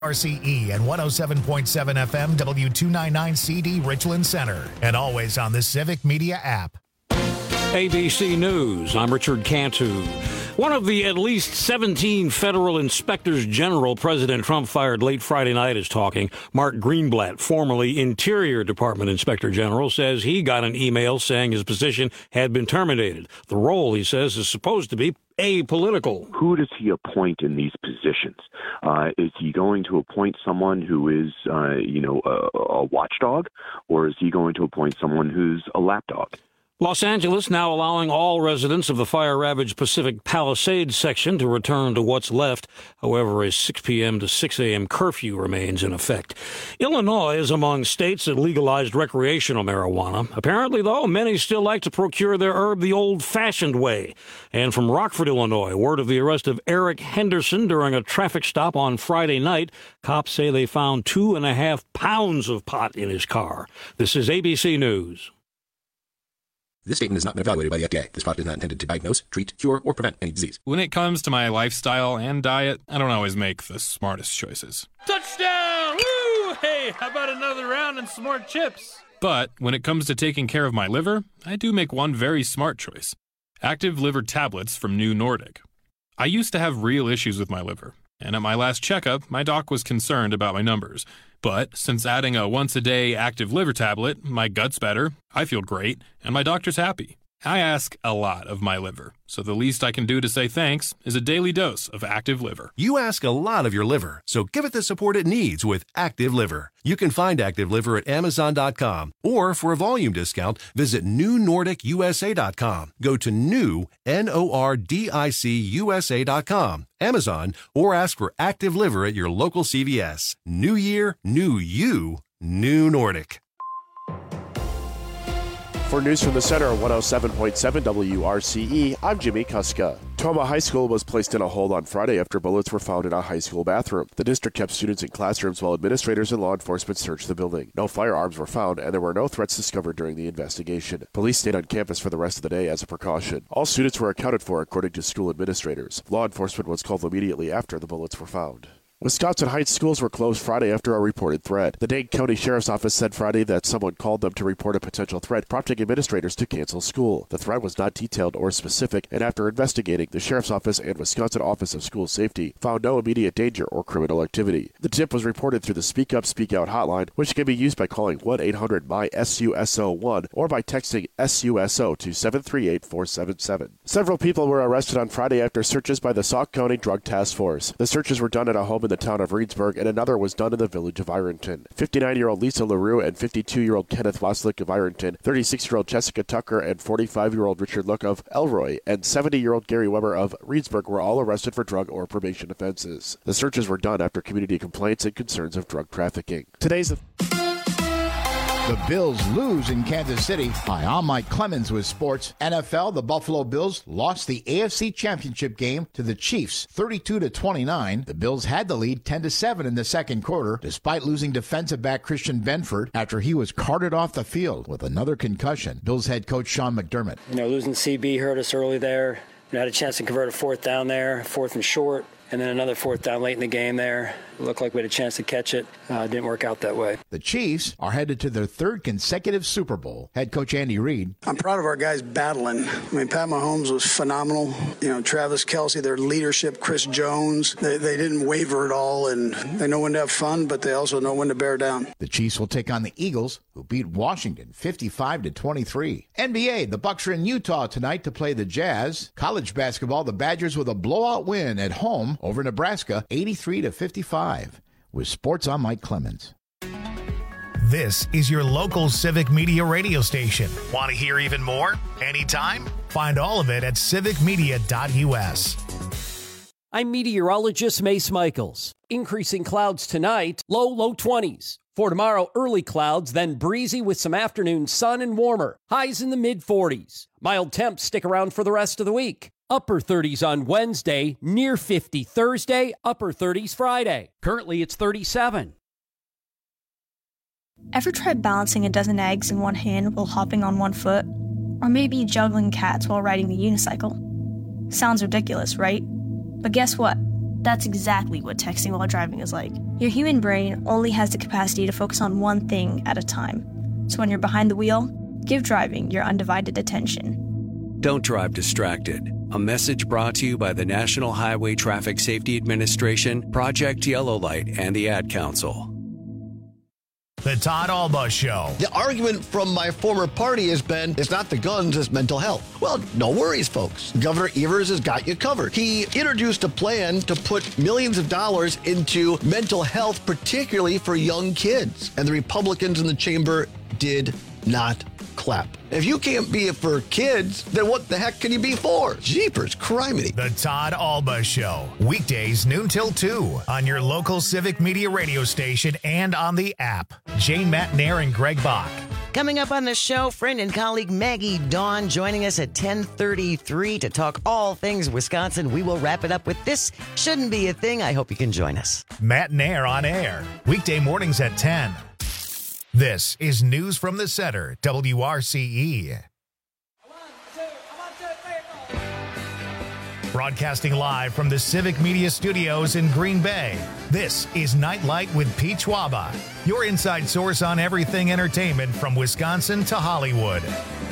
RCE and 107.7 FM W299CD Richland Center, and always on the Civic Media app. ABC News, I'm Richard Cantu. One of the at least 17 federal inspectors general President Trump fired late Friday night is talking. Mark Greenblatt, formerly Interior Department Inspector General, says he got an email saying his position had been terminated. The role, he says, is supposed to be apolitical. Who does he appoint in these positions? Is he going to appoint someone who is, a watchdog, or is he going to appoint someone who's a lapdog? Los Angeles now allowing all residents of the fire-ravaged Pacific Palisades section to return to what's left. However, a 6 p.m. to 6 a.m. curfew remains in effect. Illinois is among states that legalized recreational marijuana. Apparently, though, many still like to procure their herb the old-fashioned way. And from Rockford, Illinois, word of the arrest of Eric Henderson during a traffic stop on Friday night. Cops say they found 2.5 pounds of pot in his car. This is ABC News. This statement has not been evaluated by the FDA. This product is not intended to diagnose, treat, cure, or prevent any disease. When it comes to my lifestyle and diet, I don't always make the smartest choices. Touchdown! Woo! Hey, how about another round and some more chips? But when it comes to taking care of my liver, I do make one very smart choice. Active Liver Tablets from New Nordic. I used to have real issues with my liver, and at my last checkup, my doc was concerned about my numbers. But since adding a once-a-day Active Liver tablet, my gut's better, I feel great, and my doctor's happy. I ask a lot of my liver, so the least I can do to say thanks is a daily dose of Active Liver. You ask a lot of your liver, so give it the support it needs with Active Liver. You can find Active Liver at Amazon.com, or for a volume discount, visit NewNordicUSA.com. Go to NewNordicUSA.com, Amazon, or ask for Active Liver at your local CVS. New year, new you, New Nordic. For news from the center on 107.7 WRCE, I'm Jimmy Kuska. Toma High School was placed in a hold on Friday after bullets were found in a high school bathroom. The district kept students in classrooms while administrators and law enforcement searched the building. No firearms were found, and there were no threats discovered during the investigation. Police stayed on campus for the rest of the day as a precaution. All students were accounted for, according to school administrators. Law enforcement was called immediately after the bullets were found. Wisconsin Heights schools were closed Friday after a reported threat. The Dane County Sheriff's Office said Friday that someone called them to report a potential threat, prompting administrators to cancel school. The threat was not detailed or specific, and after investigating, the Sheriff's Office and Wisconsin Office of School Safety found no immediate danger or criminal activity. The tip was reported through the Speak Up, Speak Out hotline, which can be used by calling 1-800-MY-SUSO1 or by texting SUSO to 738-477. Several people were arrested on Friday after searches by the Sauk County Drug Task Force. The searches were done at a home in the town of Reedsburg, and another was done in the village of Ironton. 59-year-old Lisa LaRue and 52-year-old Kenneth Waslick of Ironton, 36-year-old Jessica Tucker and 45-year-old Richard Look of Elroy, and 70-year-old Gary Weber of Reedsburg were all arrested for drug or probation offenses. The searches were done after community complaints and concerns of drug trafficking. The Bills lose in Kansas City. Hi, I'm Mike Clemens with sports. NFL, the Buffalo Bills lost the AFC Championship game to the Chiefs 32-29. The Bills had the lead 10-7 in the second quarter, despite losing defensive back Christian Benford after he was carted off the field with another concussion. Bills head coach Sean McDermott. Losing CB hurt us early there. We had a chance to convert a fourth down there, fourth and short. And then another fourth down late in the game there. It looked like we had a chance to catch it. Didn't work out that way. The Chiefs are headed to their third consecutive Super Bowl. Head coach Andy Reid. I'm proud of our guys battling. Pat Mahomes was phenomenal. Travis Kelce, their leadership, Chris Jones. They didn't waver at all, and they know when to have fun, but they also know when to bear down. The Chiefs will take on the Eagles, who beat Washington 55-23. NBA, the Bucks are in Utah tonight to play the Jazz. College basketball, the Badgers with a blowout win at home over Nebraska, 83-55. With sports, I'm Mike Clemens. This is your local Civic Media radio station. Want to hear even more? Anytime? Find all of it at civicmedia.us. I'm meteorologist Mace Michaels. Increasing clouds tonight, low 20s. For tomorrow, early clouds, then breezy with some afternoon sun and warmer. Highs in the mid-40s. Mild temps stick around for the rest of the week. Upper 30s on Wednesday, near 50 Thursday, upper 30s Friday. Currently, it's 37. Ever tried balancing a dozen eggs in one hand while hopping on one foot? Or maybe juggling cats while riding the unicycle? Sounds ridiculous, right? But guess what? That's exactly what texting while driving is like. Your human brain only has the capacity to focus on one thing at a time. So when you're behind the wheel, give driving your undivided attention. Don't drive distracted. A message brought to you by the National Highway Traffic Safety Administration, Project Yellow Light, and the Ad Council. The Todd Alba Show. The argument from my former party has been, it's not the guns, it's mental health. Well, no worries, folks. Governor Evers has got you covered. He introduced a plan to put millions of dollars into mental health, particularly for young kids. And the Republicans in the chamber did not clap. If you can't be it for kids, then what the heck can you be for? Jeepers, criminy. The Todd Alba Show. Weekdays noon till 2 on your local Civic Media radio station and on the app. Jane Matnair and Greg Bach. Coming up on the show, friend and colleague Maggie Dawn joining us at 10:33 to talk all things Wisconsin. We will wrap it up with This Shouldn't Be a Thing. I hope you can join us. Matnair on air. Weekday mornings at 10. This is News from the Center, WRCE. Broadcasting live from the Civic Media Studios in Green Bay, this is Nightlight with Pete Schwaba, your inside source on everything entertainment from Wisconsin to Hollywood.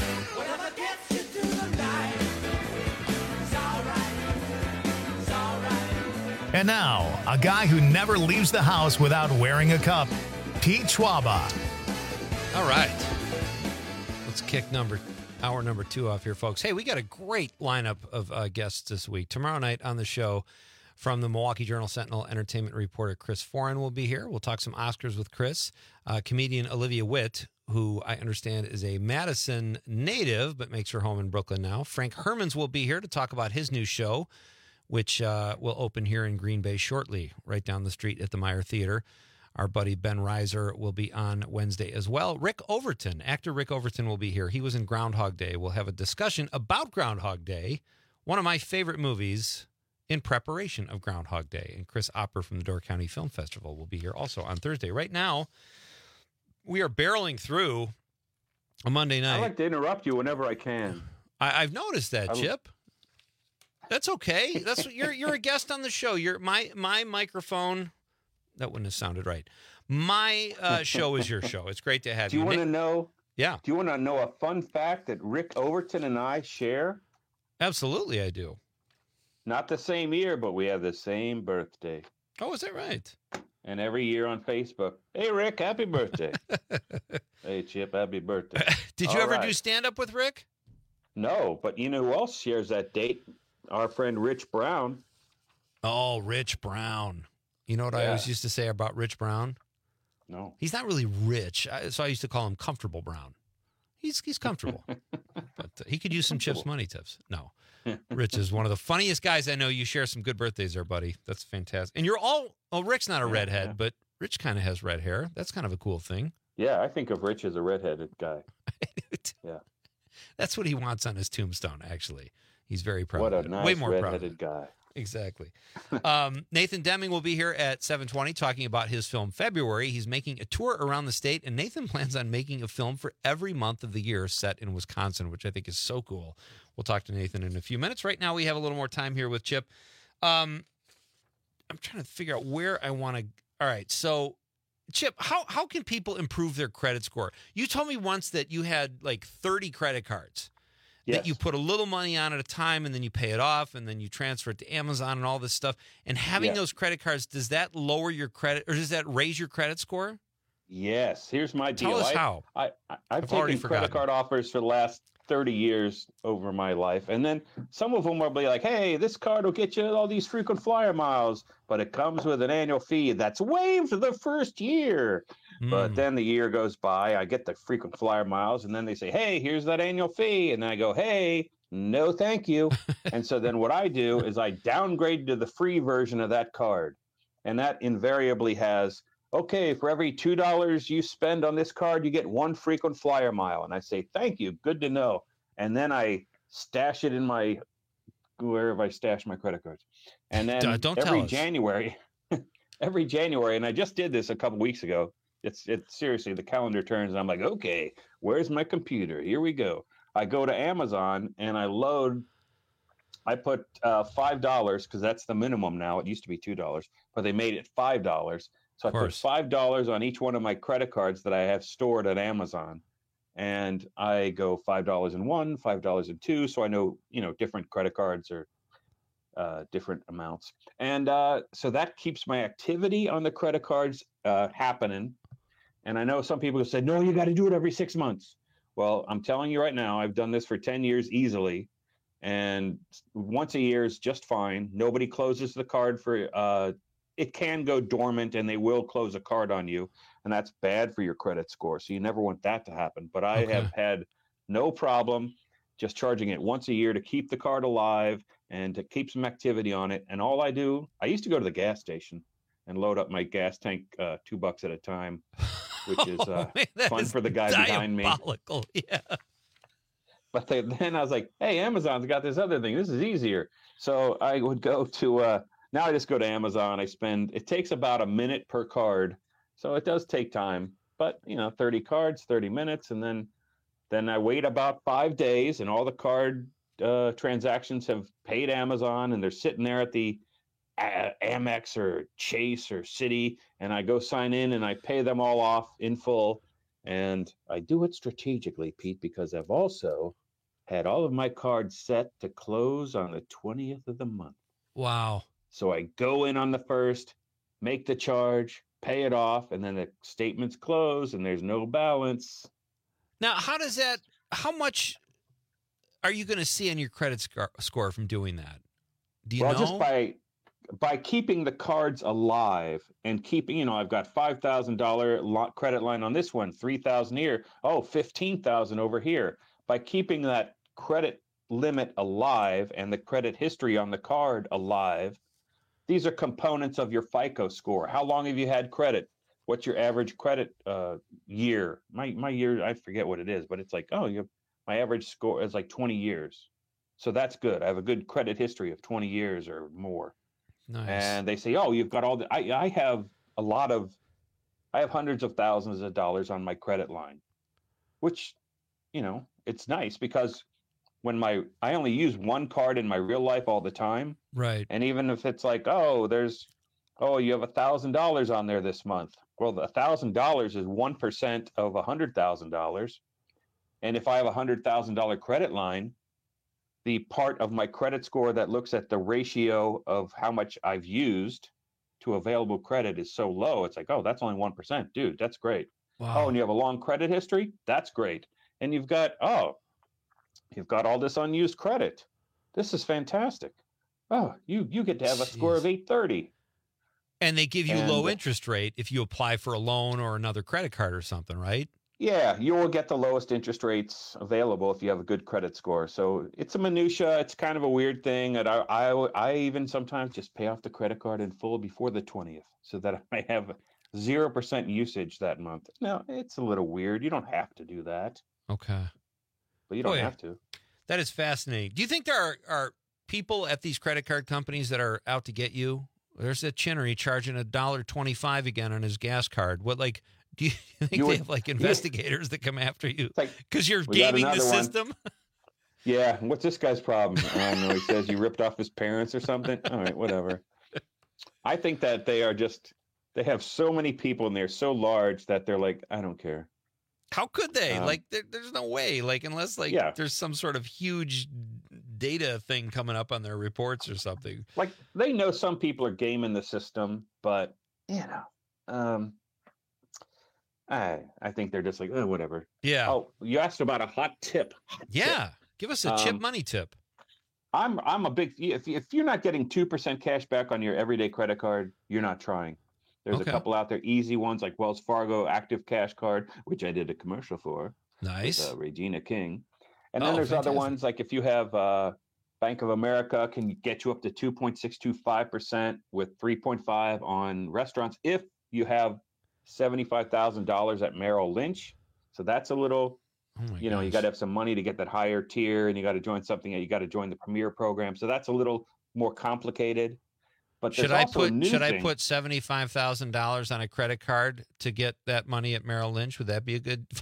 And now, a guy who never leaves the house without wearing a cup, Pete Schwaba. All right. Let's kick hour number 2 off here, folks. Hey, we got a great lineup of guests this week. Tomorrow night on the show from the Milwaukee Journal-Sentinel entertainment reporter Chris Foran will be here. We'll talk some Oscars with Chris. Comedian Olivia Witt, who I understand is a Madison native but makes her home in Brooklyn now. Frank Hermans will be here to talk about his new show, which will open here in Green Bay shortly, right down the street at the Meyer Theater. Our buddy Ben Reiser will be on Wednesday as well. Rick Overton, actor Rick Overton, will be here. He was in Groundhog Day. We'll have a discussion about Groundhog Day, one of my favorite movies in preparation of Groundhog Day. And Chris Opper from the Door County Film Festival will be here also on Thursday. Right now, we are barreling through a Monday night. I like to interrupt you whenever I can. I've noticed that, Chip. That's okay. That's you're a guest on the show. My microphone. That wouldn't have sounded right. My show is your show. It's great to have you. Do you want to know? Yeah. Do you want to know a fun fact that Rick Overton and I share? Absolutely, I do. Not the same year, but we have the same birthday. Oh, is that right? And every year on Facebook, hey, Rick, happy birthday. Hey, Chip, happy birthday. Did you ever do stand-up with Rick? No, but you know who else shares that date? Our friend Rich Brown. Oh, Rich Brown. You know what I always used to say about Rich Brown? No. He's not really rich, so I used to call him Comfortable Brown. He's comfortable. But he could use some Chip's money tips. No. Rich is one of the funniest guys I know. You share some good birthdays there, buddy. That's fantastic. And you're all, Rick's not a redhead, but Rich kind of has red hair. That's kind of a cool thing. Yeah, I think of Rich as a redheaded guy. Yeah. That's what he wants on his tombstone, actually. He's very proud of it. What a nice way more redheaded guy. Exactly. Nathan Deming will be here at 7:20 talking about his film February. He's making a tour around the state, and Nathan plans on making a film for every month of the year set in Wisconsin, which I think is so cool. We'll talk to Nathan in a few minutes. Right now, we have a little more time here with Chip. I'm trying to figure out where I want to. All right, so Chip, how can people improve their credit score? You told me once that you had like 30 credit cards. That you put a little money on at a time and then you pay it off and then you transfer it to Amazon and all this stuff. And having those credit cards, does that lower your credit or does that raise your credit score? Yes. Here's my deal. Tell us how. I've taken credit card offers for the last 30 years over my life. And then some of them will be like, hey, this card will get you all these frequent flyer miles, but it comes with an annual fee that's waived the first year. But then the year goes by, I get the frequent flyer miles, and then they say, hey, here's that annual fee. And then I go, hey, no, thank you. And so then what I do is I downgrade to the free version of that card. And that invariably has, okay, for every $2 you spend on this card, you get 1 frequent flyer mile. And I say, thank you, good to know. And then I stash it in wherever I stash my credit cards. And then every January, and I just did this a couple weeks ago. It's seriously, the calendar turns and I'm like, okay, where's my computer? Here we go. I go to Amazon and I load I put $5 because that's the minimum now. It used to be $2, but they made it $5. So I put $5 on each one of my credit cards that I have stored at Amazon. And I go $5 in one, $5 in two. So I know, different credit cards are different amounts. And so that keeps my activity on the credit cards happening. And I know some people say, no, you got to do it every 6 months. Well, I'm telling you right now, I've done this for 10 years easily. And once a year is just fine. Nobody closes the card for it can go dormant and they will close a card on you. And that's bad for your credit score. So you never want that to happen. But I have had no problem just charging it once a year to keep the card alive and to keep some activity on it. And all I used to go to the gas station and load up my gas tank $2 at a time, which is fun for the guy behind me. Yeah. But then I was like, hey, Amazon's got this other thing. This is easier. So I would go to, now I just go to Amazon. It takes about a minute per card. So it does take time, but 30 cards, 30 minutes. And then I wait about 5 days and all the card transactions have paid Amazon and they're sitting there at the Amex or Chase or Citi. And I go sign in and I pay them all off in full. And I do it strategically, Pete, because I've also had all of my cards set to close on the 20th of the month. Wow. So I go in on the 1st, make the charge, pay it off, and then the statements close and there's no balance. Now, how much are you going to see on your credit score from doing that? Do you know? Just by keeping the cards alive and keeping, I've got $5,000 credit line on this one, $3,000 here, $15,000 over here. By keeping that credit limit alive and the credit history on the card alive, these are components of your FICO score. How long have you had credit? What's your average credit year? My year, I forget what it is, but it's like, my average score is like 20 years. So that's good. I have a good credit history of 20 years or more. Nice. And they say, you've got all the, I have hundreds of thousands of dollars on my credit line, which, it's nice because when I only use one card in my real life all the time. Right. And even if it's like, you have $1,000 on there this month. Well, the $1,000 is 1% of $100,000. And if I have a $100,000 credit line, the part of my credit score that looks at the ratio of how much I've used to available credit is so low. It's like, that's only 1%. Dude, that's great. Wow. And you have a long credit history? That's great. And you've got all this unused credit. This is fantastic. You get to have a score of 830. And they give you low interest rate if you apply for a loan or another credit card or something, right? Yeah, you will get the lowest interest rates available if you have a good credit score. So it's a minutia. It's kind of a weird thing. And I even sometimes just pay off the credit card in full before the 20th so that I have 0% usage that month. Now, it's a little weird. You don't have to do that. Okay. But you don't have to. That is fascinating. Do you think there are people at these credit card companies that are out to get you? There's that Chinnery charging $1.25 again on his gas card. Do you think they have investigators that come after you because you're gaming the system? Yeah. What's this guy's problem? I don't know. He says you ripped off his parents or something. All right, whatever. I think that they have so many people and they're so large that they're like, I don't care. How could they? There's no way. Unless there's some sort of huge data thing coming up on their reports or something. They know some people are gaming the system, but I think they're just like, whatever. Yeah. Oh, you asked about a hot tip. Tip. Give us a chip money tip. I'm a big, if you're not getting 2% cash back on your everyday credit card, you're not trying. There's a couple out there, easy ones like Wells Fargo Active Cash Card, which I did a commercial for. Nice. With, Regina King. And then there's other ones like if you have Bank of America can get you up to 2.625% with 3.5 on restaurants if you have $75,000 at Merrill Lynch. So that's a little, you got to have some money to get that higher tier and you got to join something. You got to join the Premier program. So that's a little more complicated. But should I put $75,000 on a credit card to get that money at Merrill Lynch? Would that be a good?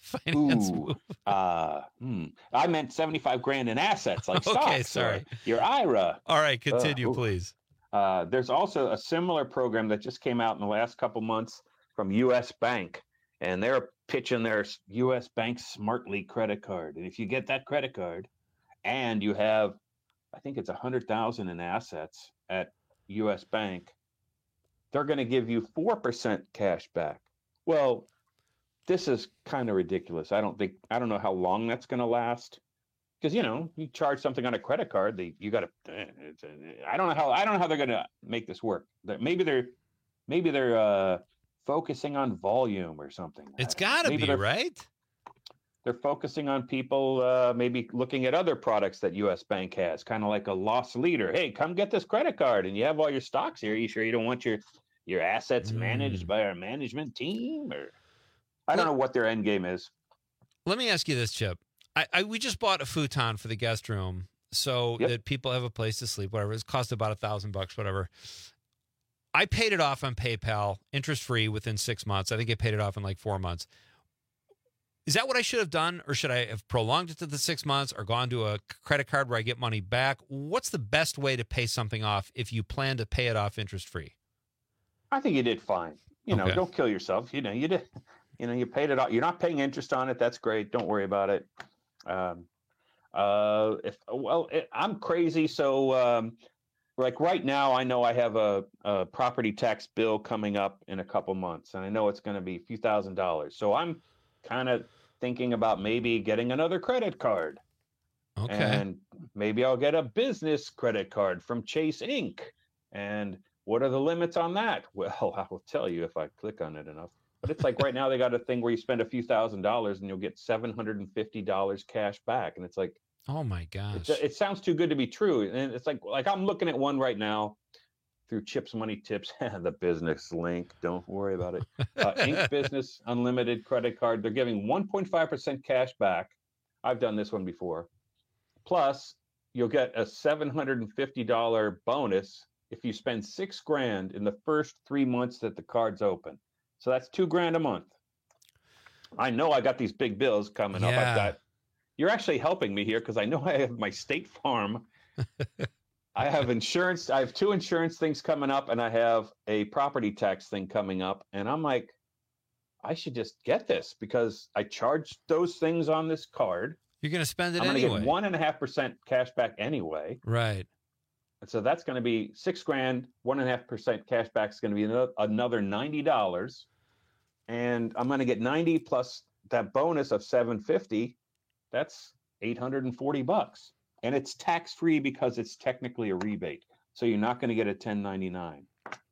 finance Ooh, move? I meant 75 grand in assets like stocks. Okay, sorry. Your IRA. All right, continue, please. There's also a similar program that just came out in the last couple months from U.S. Bank, and they're pitching their U.S. Bank Smartly credit card. And if you get that credit card and you have, I think it's $100,000 in assets at U.S. Bank, they're going to give you 4% cash back. Well, this is kind of ridiculous. I don't know how long that's going to last, because you charge something on a credit card, you got to. I don't know how they're going to make this work. Maybe they're focusing on volume or something. It's got to be, right? They're focusing on people maybe looking at other products that U.S. Bank has, kind of like a loss leader. Hey, come get this credit card, and you have all your stocks here. You sure you don't want your assets managed by our management team? Or I don't know what their end game is. Let me ask you this, Chip. We just bought a futon for the guest room so that people have a place to sleep, whatever. It's cost about $1,000, whatever. I paid it off on PayPal, interest-free, within 6 months. I think I paid it off in like 4 months. Is that what I should have done, or should I have prolonged it to the 6 months or gone to a credit card where I get money back? What's the best way to pay something off if you plan to pay it off interest-free? I think you did fine. Don't kill yourself. You did. You paid it off. You're not paying interest on it. That's great. Don't worry about it. I'm crazy. So, like right now, I know I have a property tax bill coming up in a couple months, and I know it's going to be a few $1,000s. So I'm kind of thinking about maybe getting another credit card. Okay. And maybe I'll get a business credit card from Chase Inc. And what are the limits on that? Well, I will tell you if I click on it enough. But it's like right now they got a thing where you spend a few $1,000s and you'll get $750 cash back. And it's like, oh my gosh, it sounds too good to be true. And it's like I'm looking at one right now through Chip's Money Tips, the business link. Don't worry about it. Inc. Business Unlimited Credit Card. They're giving 1.5% cash back. I've done this one before. Plus, you'll get a $750 bonus if you spend $6,000 in the first 3 months that the card's open. So that's $2,000 a month. I know I got these big bills coming up. You're actually helping me here because I know I have my State Farm. I have insurance. I have 2 insurance things coming up, and I have a property tax thing coming up. And I'm like, I should just get this because I charged those things on this card. You're going to spend it anyway. I'm going to get 1.5% cash back anyway. Right. And so that's going to be $6,000. 1.5% cash back is going to be another $90. And I'm going to get 90 plus that bonus of $750. That's $840. And it's tax-free because it's technically a rebate. So you're not going to get a 1099.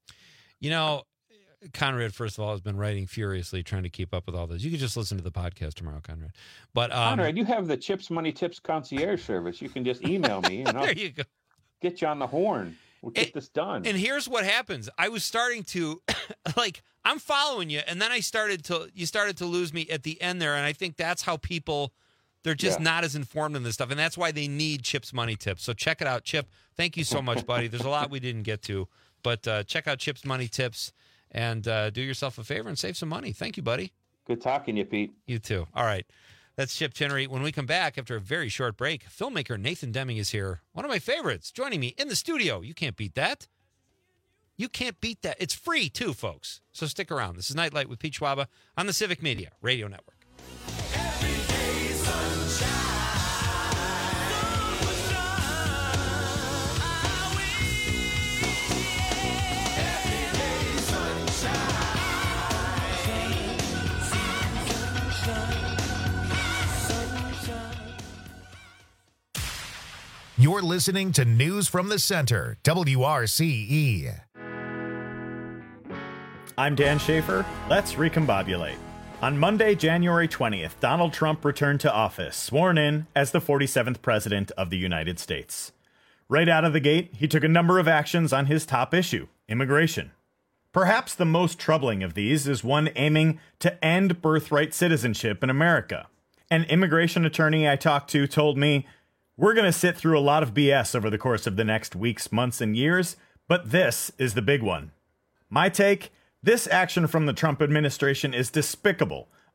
Conrad, first of all, has been writing furiously trying to keep up with all this. You can just listen to the podcast tomorrow, Conrad. But Conrad, you have the Chip's Money Tips concierge service. You can just email me and there you go. Get you on the horn. We'll get this done. And here's what happens. I was starting to, I'm following you, and then you started to lose me at the end there, and I think that's how people... They're just not as informed in this stuff, and that's why they need Chip's Money Tips. So check it out. Chip, thank you so much, buddy. There's a lot we didn't get to, but check out Chip's Money Tips and do yourself a favor and save some money. Thank you, buddy. Good talking to you, Pete. You too. All right. That's Chip Chinnery. When we come back after a very short break, filmmaker Nathan Deming is here. One of my favorites, joining me in the studio. You can't beat that. You can't beat that. It's free, too, folks. So stick around. This is Nightlight with Pete Schwaba on the Civic Media Radio Network. You're listening to News from the Center, WRCE. I'm Dan Schaefer. Let's recombobulate. On Monday, January 20th, Donald Trump returned to office, sworn in as the 47th President of the United States. Right out of the gate, he took a number of actions on his top issue, immigration. Perhaps the most troubling of these is one aiming to end birthright citizenship in America. An immigration attorney I talked to told me, "We're going to sit through a lot of BS over the course of the next weeks, months, and years, but this is the big one." My take? This action from the Trump administration is despicable,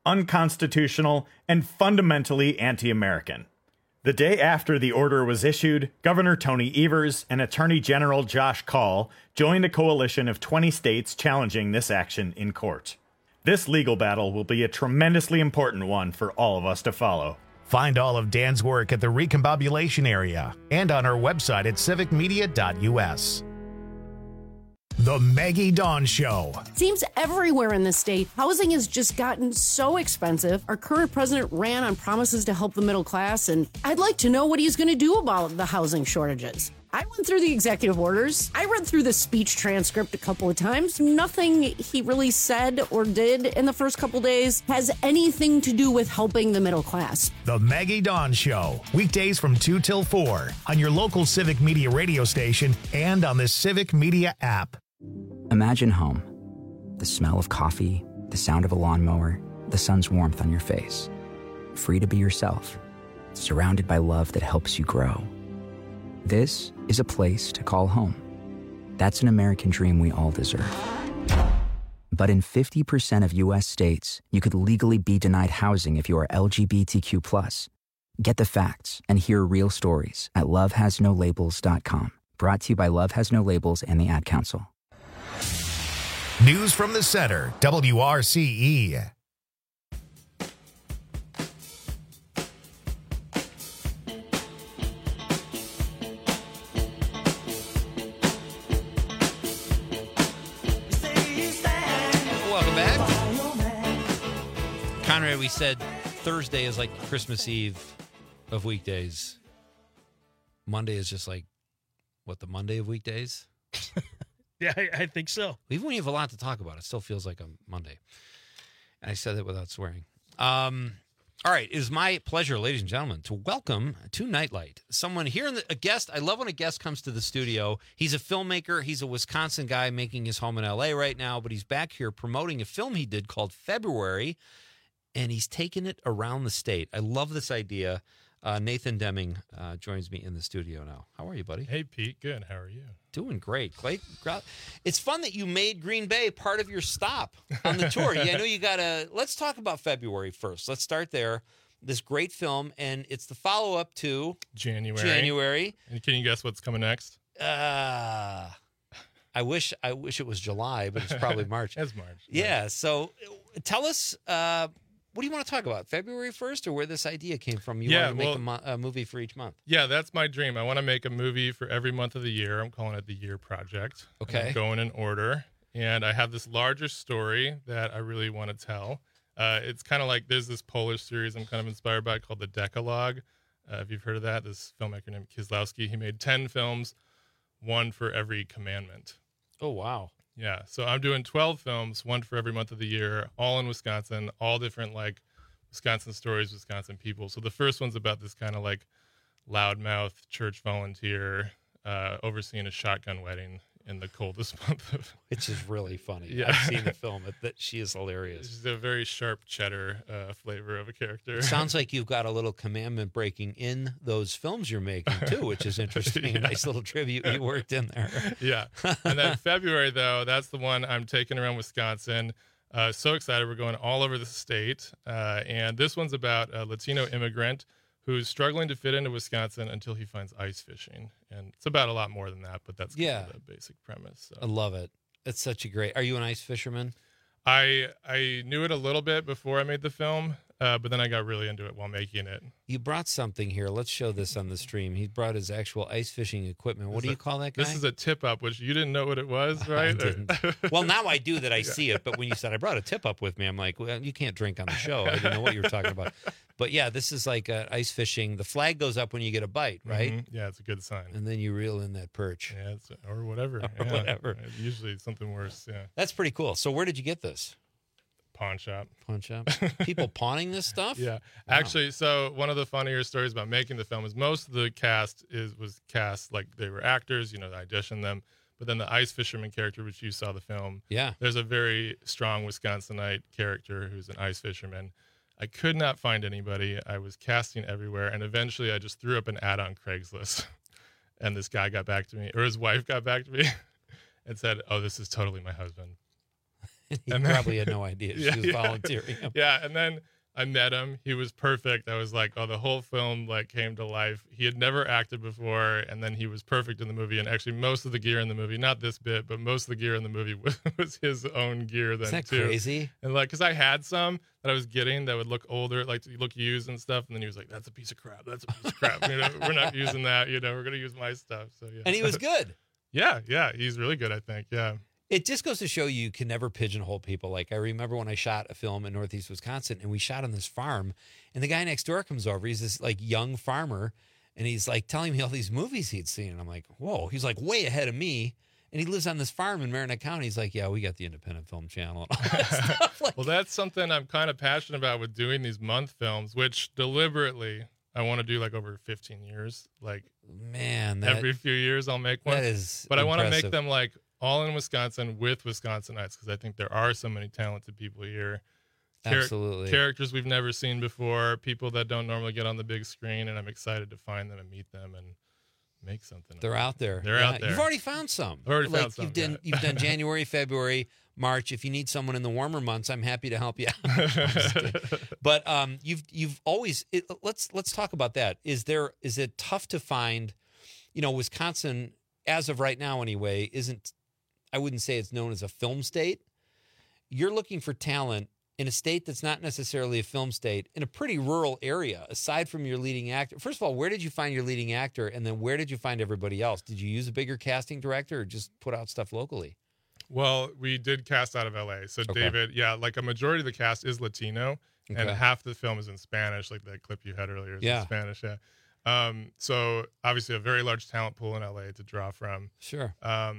unconstitutional, and fundamentally anti-American. The day after the order was issued, Governor Tony Evers and Attorney General Josh Kaul joined a coalition of 20 states challenging this action in court. This legal battle will be a tremendously important one for all of us to follow. Find all of Dan's work at the Recombobulation Area and on our website at civicmedia.us. The Maggie Dawn Show. Seems everywhere in the state, housing has just gotten so expensive. Our current president ran on promises to help the middle class, and I'd like to know what he's going to do about the housing shortages. I went through the executive orders. I read through the speech transcript a couple of times. Nothing he really said or did in the first couple days has anything to do with helping the middle class. The Maggie Dawn Show. Weekdays from 2 till 4 on your local Civic Media radio station and on the Civic Media app. Imagine home. The smell of coffee, the sound of a lawnmower, the sun's warmth on your face. Free to be yourself. Surrounded by love that helps you grow. This is a place to call home. That's an American dream we all deserve. But in 50% of U.S. states, you could legally be denied housing if you are LGBTQ+. Get the facts and hear real stories at lovehasnolabels.com. Brought to you by Love Has No Labels and the Ad Council. News from the Center, WRCE. Welcome back. Conrad, we said Thursday is like Christmas Eve of weekdays. Monday is just like, what, the Monday of weekdays? Yeah, I think so. Even when you have a lot to talk about, it still feels like a Monday. And I said that without swearing. All right, it is my pleasure, ladies and gentlemen, to welcome to Nightlight someone here, a guest. I love when a guest comes to the studio. He's a filmmaker. He's a Wisconsin guy making his home in L.A. right now, but he's back here promoting a film he did called February, and he's taken it around the state. I love this idea. Nathan Deming joins me in the studio now. How are you, buddy? Hey, Pete. Good. How are you? Doing great. It's fun that you made Green Bay part of your stop on the tour. Yeah, I know you got to. Let's talk about February first. Let's start there. This great film, and it's the follow-up to January. And can you guess what's coming next? I wish it was July, but it's probably March. It's March. Yeah. So tell us. What do you want to talk about? February 1st, or where this idea came from? You want to make a movie for each month? Yeah, that's my dream. I want to make a movie for every month of the year. I'm calling it the Year Project. Okay. I'm going in order. And I have this larger story that I really want to tell. It's kind of like there's this Polish series I'm kind of inspired by called The Decalogue. If you've heard of that, this filmmaker named Kieslowski, he made 10 films, one for every commandment. Oh, wow. Yeah, so I'm doing 12 films, one for every month of the year, all in Wisconsin, all different, like, Wisconsin stories, Wisconsin people. So the first one's about this kind of, like, loudmouth church volunteer overseeing a shotgun wedding in the coldest month of... Which is really funny. Yeah. I've seen the film. She is hilarious. She's a very sharp cheddar flavor of a character. It sounds like you've got a little commandment breaking in those films you're making, too, which is interesting. Yeah. A nice little tribute you worked in there. Yeah. And then February, though, that's the one I'm taking around Wisconsin. So excited. We're going all over the state. And this one's about a Latino immigrant who's struggling to fit into Wisconsin until he finds ice fishing. And it's about a lot more than that, but that's kind of the basic premise. So. I love it. It's such a great... Are you an ice fisherman? I knew it a little bit before I made the film, but then I got really into it while making it. You brought something here. Let's show this on the stream. He brought his actual ice fishing equipment. What do you call that guy? This is a tip-up, which you didn't know what it was, right? I didn't. Well, now I do that I see it, but when you said I brought a tip-up with me, I'm like, well, you can't drink on the show. I didn't know what you were talking about. But yeah, this is like ice fishing. The flag goes up when you get a bite, right? Mm-hmm. Yeah, it's a good sign. And then you reel in that perch. Yeah, or whatever. Or whatever. Usually something worse, yeah. That's pretty cool. So where did you get this? Pawn shop. Pawn shop? People pawning this stuff? Yeah. Wow. Actually, so one of the funnier stories about making the film is most of the cast was cast like they were actors, I auditioned them. But then the ice fisherman character, which you saw the film, there's a very strong Wisconsinite character who's an ice fisherman. I could not find anybody. I was casting everywhere, and eventually I just threw up an ad on Craigslist. And this guy got back to me, or his wife got back to me and said, "Oh, this is totally my husband." He probably had no idea she was volunteering him. Yeah, and then I met him. He was perfect. I was like, oh, the whole film like came to life. He had never acted before, and then he was perfect in the movie. And actually, most of the gear in the movie, not this bit, but most of the gear in the movie was his own gear then, Isn't that too. crazy? And like, because I had some that I was getting that would look older, like look used and stuff. And then he was like, that's a piece of crap. That's a piece of crap. We're not using that. We're going to use my stuff. So yeah. And he was good. Yeah. He's really good, I think. Yeah. It just goes to show you can never pigeonhole people. Like I remember when I shot a film in Northeast Wisconsin and we shot on this farm and the guy next door comes over. He's this like young farmer and he's like telling me all these movies he'd seen. And I'm like, whoa, he's like way ahead of me. And he lives on this farm in Marinette County. He's like, yeah, we got the Independent Film Channel and all that stuff. Like, well, that's something I'm kind of passionate about with doing these month films, which deliberately I want to do like over 15 years. Like, man, every few years I'll make one. That is but impressive. I want to make them like all in Wisconsin with Wisconsinites because I think there are so many talented people here. Absolutely. Characters we've never seen before, people that don't normally get on the big screen, and I'm excited to find them and meet them and make something. They're out there. They're out there. You've already found some. Found some. You've done January, February, March. If you need someone in the warmer months, I'm happy to help you out. But you've always let's talk about that. Is it tough to find? Wisconsin, as of right now anyway, isn't. I wouldn't say it's known as a film state. You're looking for talent in a state that's not necessarily a film state, in a pretty rural area, aside from your leading actor. First of all, where did you find your leading actor? And then where did you find everybody else? Did you use a bigger casting director or just put out stuff locally? Well, we did cast out of LA. So Okay. David, like a majority of the cast is Latino and Okay. half the film is in Spanish, like that clip you had earlier is Yeah. in Spanish. Yeah. So obviously a very large talent pool in LA to draw from. Sure.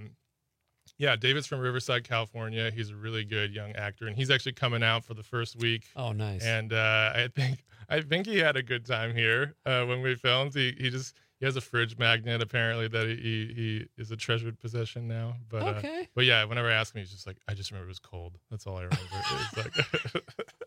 Yeah, David's from Riverside, California. He's a really good young actor, and he's actually coming out for the first week. Oh, nice. And I think he had a good time here when we filmed. He has a fridge magnet apparently that he is a treasured possession now. But Okay. But yeah, whenever I ask him, he's just like, I just remember it was cold. That's all I remember. It's like.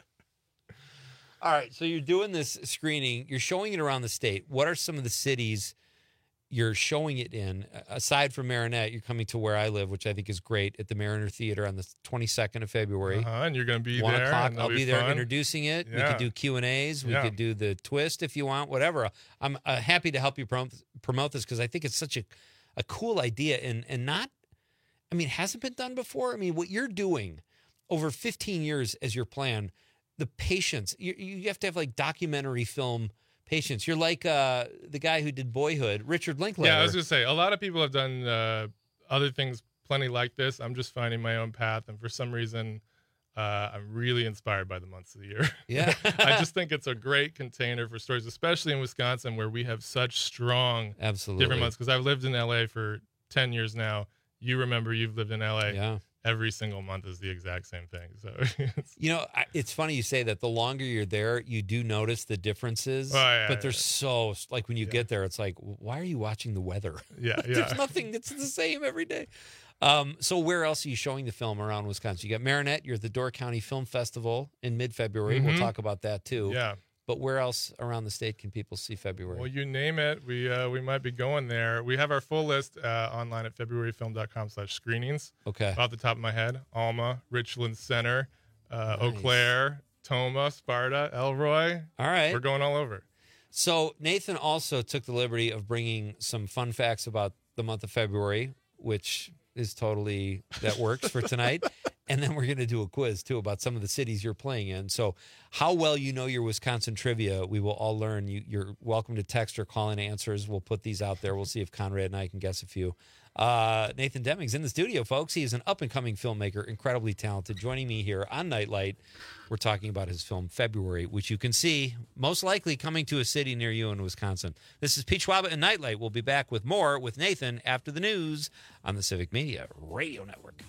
All right, so you're doing this screening. You're showing it around the state. What are some of the cities you're showing it in? Aside from Marinette, you're coming to where I live, which I think is great, at the Mariner Theater on the 22nd of February. And you're going to be 1 there. o'clock. and that'll I'll be there fun. introducing it. We Yeah. could do Q&As. We Yeah. could do the twist if you want, whatever. I'm happy to help you promote this because I think it's such a cool idea and not, hasn't been done before. What you're doing over 15 years as your plan, the patience, you have to have like documentary film patience. You're like the guy who did Boyhood, Richard Linklater. Yeah, I was going to say, a lot of people have done other things plenty like this. I'm just finding my own path. And for some reason, I'm really inspired by the months of the year. Yeah. I just think it's a great container for stories, especially in Wisconsin where we have such strong different months. Because I've lived in LA for 10 years now. You remember you've lived in LA. Yeah. Every single month is the exact same thing. So, it's funny you say that. The longer you're there, you do notice the differences. But they're so, like when you get there, it's like, why are you watching the weather? Yeah, There's nothing that's the same every day. So where else are you showing the film around Wisconsin? You got Marinette. You're at the Door County Film Festival in mid-February. We'll Mhm. talk about that too. Yeah. But where else around the state can people see February? Well, you name it, we might be going there. We have our full list online at februaryfilm.com/screenings. Okay. Off the top of my head, Alma, Richland Center, Eau Claire, Toma, Sparta, Elroy. All right. We're going all over. So Nathan also took the liberty of bringing some fun facts about the month of February, which is totally, that works for tonight. And then we're going to do a quiz too about some of the cities you're playing in. So how well you know your Wisconsin trivia, we will all learn. You're welcome to text or call in answers. We'll put these out there. We'll see if Conrad and I can guess a few. Nathan Deming's in the studio, folks. He is an up-and-coming filmmaker, incredibly talented. Joining me here on Nightlight, we're talking about his film February, which you can see most likely coming to a city near you in Wisconsin. This is Pete Schwaba and Nightlight. We'll be back with more with Nathan after the news on the Civic Media Radio Network.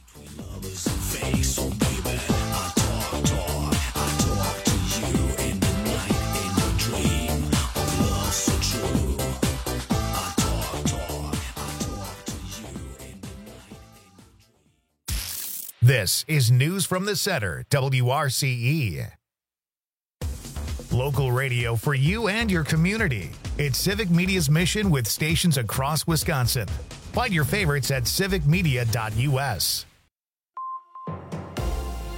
This is News from the Center, WRCE. Local radio for you and your community. It's Civic Media's mission with stations across Wisconsin. Find your favorites at civicmedia.us.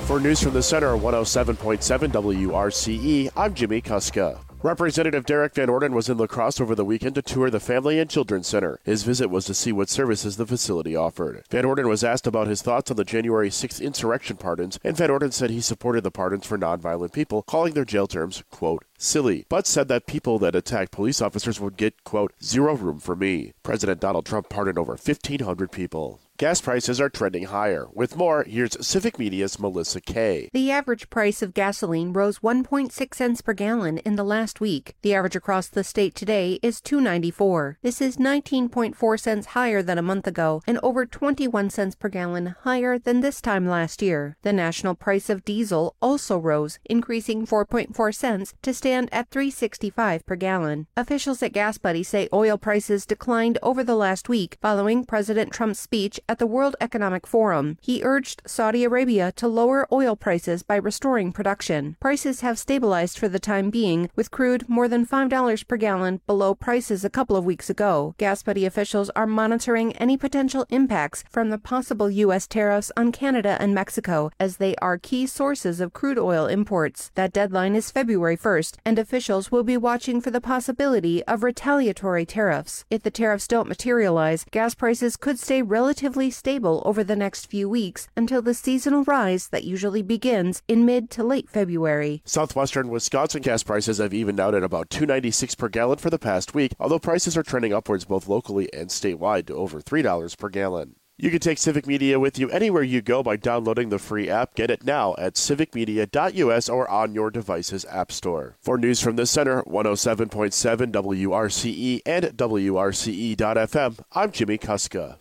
For News from the Center, 107.7 WRCE, I'm Jimmy Kuska. Representative Derek Van Orden was in La Crosse over the weekend to tour the Family and Children's Center. His visit was to see what services the facility offered. Van Orden was asked about his thoughts on the January 6th insurrection pardons, and Van Orden said he supported the pardons for nonviolent people, calling their jail terms, quote, silly, but said that people that attacked police officers would get, quote, zero room for me. President Donald Trump pardoned over 1,500 people. Gas prices are trending higher. With more, here's Civic Media's Melissa Kay. The average price of gasoline rose 1.6 cents per gallon in the last week. The average across the state today is $2.94. This is 19.4 cents higher than a month ago and over 21 cents per gallon higher than this time last year. The national price of diesel also rose, increasing 4.4 cents to stand at $3.65 per gallon. Officials at Gas Buddy say oil prices declined over the last week following President Trump's speech at the World Economic Forum. He urged Saudi Arabia to lower oil prices by restoring production. Prices have stabilized for the time being, with crude more than $5 per gallon below prices a couple of weeks ago. Gas Buddy officials are monitoring any potential impacts from the possible U.S. tariffs on Canada and Mexico, as they are key sources of crude oil imports. That deadline is February 1st, and officials will be watching for the possibility of retaliatory tariffs. If the tariffs don't materialize, gas prices could stay relatively stable over the next few weeks until the seasonal rise that usually begins in mid to late February. Southwestern Wisconsin gas prices have evened out at about $2.96 per gallon for the past week, although prices are trending upwards both locally and statewide to over $3 per gallon. You can take Civic Media with you anywhere you go by downloading the free app. Get it now at civicmedia.us or on your device's app store. For News from the Center, 107.7 WRCE and WRCE.FM, I'm Jimmy Kuska.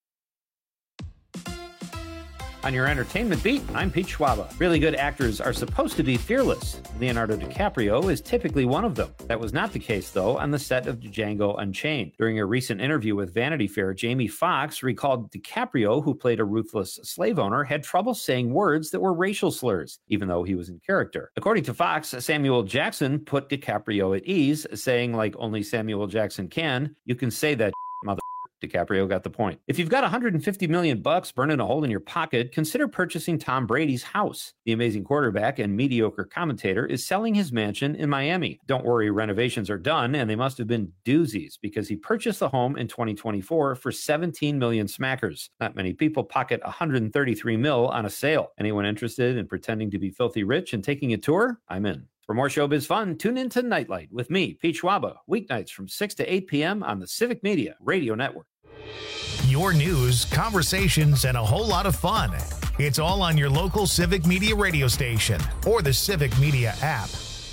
On your entertainment beat, I'm Pete Schwaba. Really good actors are supposed to be fearless. Leonardo DiCaprio is typically one of them. That was not the case, though, on the set of Django Unchained. During a recent interview with Vanity Fair, Jamie Foxx recalled DiCaprio, who played a ruthless slave owner, had trouble saying words that were racial slurs, even though he was in character. According to Fox, Samuel Jackson put DiCaprio at ease, saying, like only Samuel Jackson can, "You can say that, mother." DiCaprio got the point. If you've got $150 million burning a hole in your pocket, consider purchasing Tom Brady's house. The amazing quarterback and mediocre commentator is selling his mansion in Miami. Don't worry, renovations are done, and they must have been doozies because he purchased the home in 2024 for 17 million smackers. Not many people pocket $133 million on a sale. Anyone interested in pretending to be filthy rich and taking a tour? I'm in. For more showbiz fun, tune in to Nightlight with me, Pete Schwaba, weeknights from 6 to 8 p.m. on the Civic Media Radio Network. Your news, conversations, and a whole lot of fun. It's all on your local Civic Media radio station or the Civic Media app.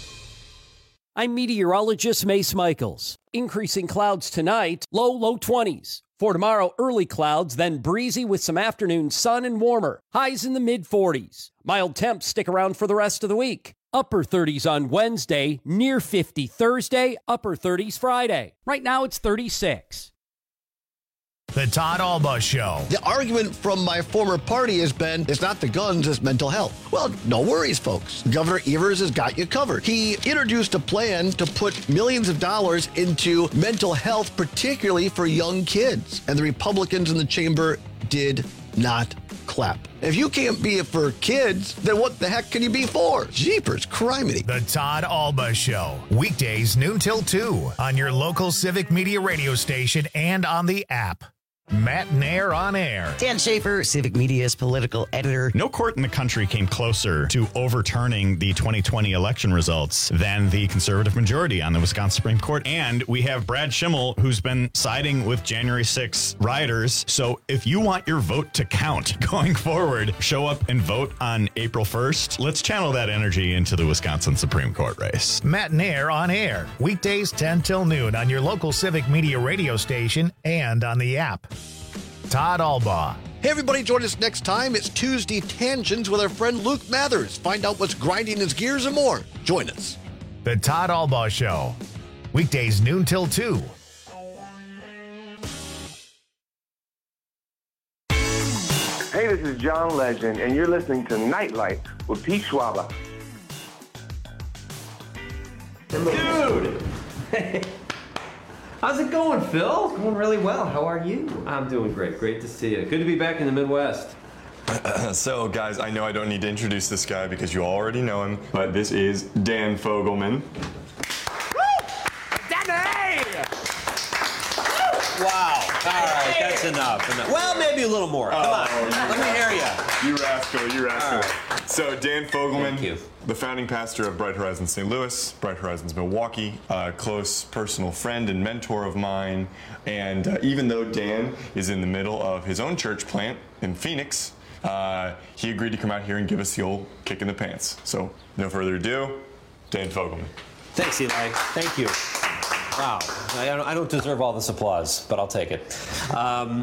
I'm meteorologist Mace Michaels. Increasing clouds tonight, low 20s. For tomorrow, early clouds, then breezy with some afternoon sun and warmer. Highs in the mid-40s. Mild temps stick around for the rest of the week. Upper 30s on Wednesday, near 50 Thursday, upper 30s Friday. Right now it's 36. The Todd Alba Show. The argument from my former party has been, it's not the guns, it's mental health. Well, no worries, folks. Governor Evers has got you covered. He introduced a plan to put millions of dollars into mental health, particularly for young kids. And the Republicans in the chamber did not clap. If you can't be it for kids, then what the heck can you be for? Jeepers, criminy. The Todd Alba Show. Weekdays noon till 2 on your local Civic Media radio station and on the app. Matt Nair on air. Dan Schaefer, Civic Media's political editor. No court in the country came closer to overturning the 2020 election results than the conservative majority on the Wisconsin Supreme Court. And we have Brad Schimmel, who's been siding with January 6 rioters. So if you want your vote to count going forward, show up and vote on April 1st. Let's channel that energy into the Wisconsin Supreme Court race. Matt Nair on air. Weekdays 10 till noon on your local Civic Media radio station and on the app. Todd Alba. Hey, everybody, join us next time. It's Tuesday Tangents with our friend Luke Mathers. Find out what's grinding his gears and more. Join us. The Todd Alba Show. Weekdays noon till 2. Hey, this is John Legend, and you're listening to Nightlight with Pete Schwaba. Dude! How's it going, Phil? It's going really well. How are you? I'm doing great. Great to see you. Good to be back in the Midwest. So, guys, I know I don't need to introduce this guy because you already know him, but this is Dan Fogelman. Wow. All right, that's enough. Well, maybe a little more. Come on. Let me hear you. You rascal, you rascal. Right. So, Dan Fogelman, the founding pastor of Bright Horizons St. Louis, Bright Horizons Milwaukee, a close personal friend and mentor of mine. And even though Dan is in the middle of his own church plant in Phoenix, he agreed to come out here and give us the old kick in the pants. So, no further ado, Dan Fogelman. Thanks, Eli. Thank you. Wow. I don't deserve all this applause, but I'll take it. I'm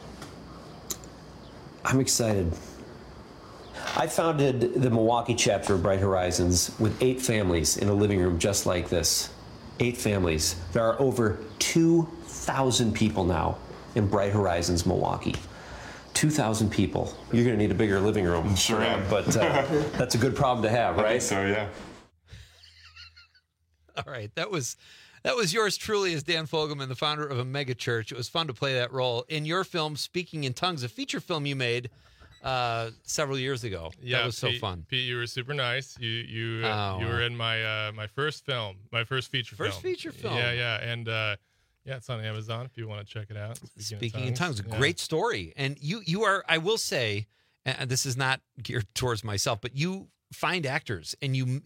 excited. I founded the Milwaukee chapter of Bright Horizons with 8 families in a living room just like this. 8 families. There are over 2,000 people now in Bright Horizons, Milwaukee. 2,000 people. You're going to need a bigger living room. Sure am. But that's a good problem to have, right? I think so, yeah. All right, that was yours truly as Dan Fogelman, the founder of a mega church. It was fun to play that role in your film, Speaking in Tongues, a feature film you made several years ago. Yeah, that was so fun. Pete, you were super nice. You were in my first film, my first feature film. First feature film. Yeah, and it's on Amazon if you want to check it out. Speaking in Tongues, a great story. And you are, I will say, and this is not geared towards myself, but you find actors and you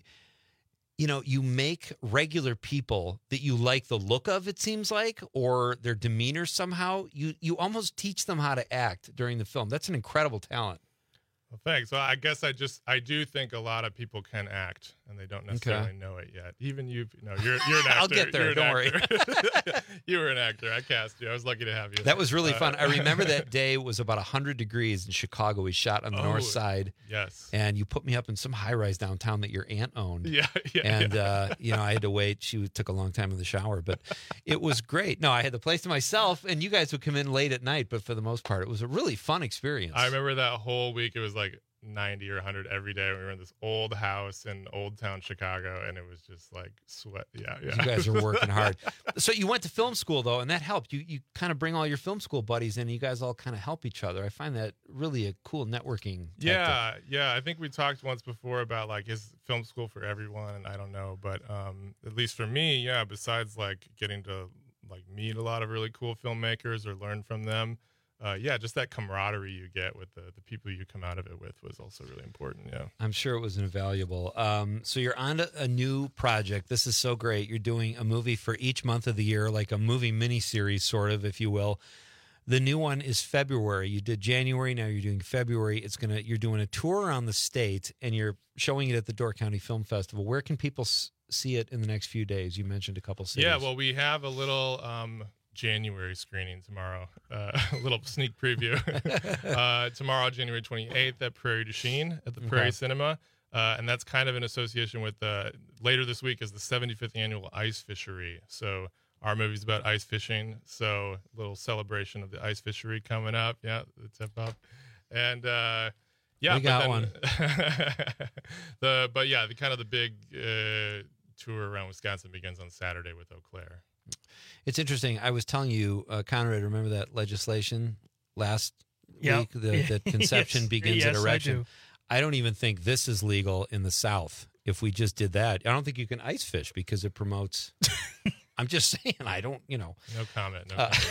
make regular people that you like the look of, it seems like, or their demeanor somehow. You almost teach them how to act during the film. That's an incredible talent. Well, thanks. Well, I guess I do think a lot of people can act, and they don't necessarily know it yet. Even you're an actor. I'll get there. Don't worry. You were an actor. I cast you. I was lucky to have you. That was really fun. I remember that day. It was about 100 degrees in Chicago. We shot on the north side. Yes. And you put me up in some high-rise downtown that your aunt owned. Yeah. And I had to wait. She took a long time in the shower, but it was great. No, I had the place to myself, and you guys would come in late at night, but for the most part, it was a really fun experience. I remember that whole week. It was like 90 or 100 every day. We were in this old house in Old Town Chicago, and it was just like sweat. Yeah. You guys are working hard. So you went to film school, though, and that helped. You kind of bring all your film school buddies in, and you guys all kind of help each other. I find that really a cool networking tactic. Yeah. I think we talked once before about, like, is film school for everyone? And I don't know, but at least for me, besides, like, getting to, like, meet a lot of really cool filmmakers or learn from them, just that camaraderie you get with the people you come out of it with was also really important. Yeah, I'm sure it was invaluable. So you're on a new project. This is so great. You're doing a movie for each month of the year, like a movie miniseries, sort of, if you will. The new one is February. You did January. Now you're doing February. You're doing a tour around the state, and you're showing it at the Door County Film Festival. Where can people see it in the next few days? You mentioned a couple cities. Yeah, well, we have a little January screening tomorrow. A little sneak preview. Tomorrow, January 28th at Prairie du Chien at the Prairie Cinema. And that's kind of in association with later this week is the 75th annual ice fishery. So our movie's about ice fishing. So a little celebration of the ice fishery coming up. Yeah, the tip up. And we got one. The big tour around Wisconsin begins on Saturday with Eau Claire. It's interesting. I was telling you, Conrad, remember that legislation last week that conception begins at erection? I don't even think this is legal in the South. If we just did that, I don't think you can ice fish because it promotes. I'm just saying. I don't. No comment.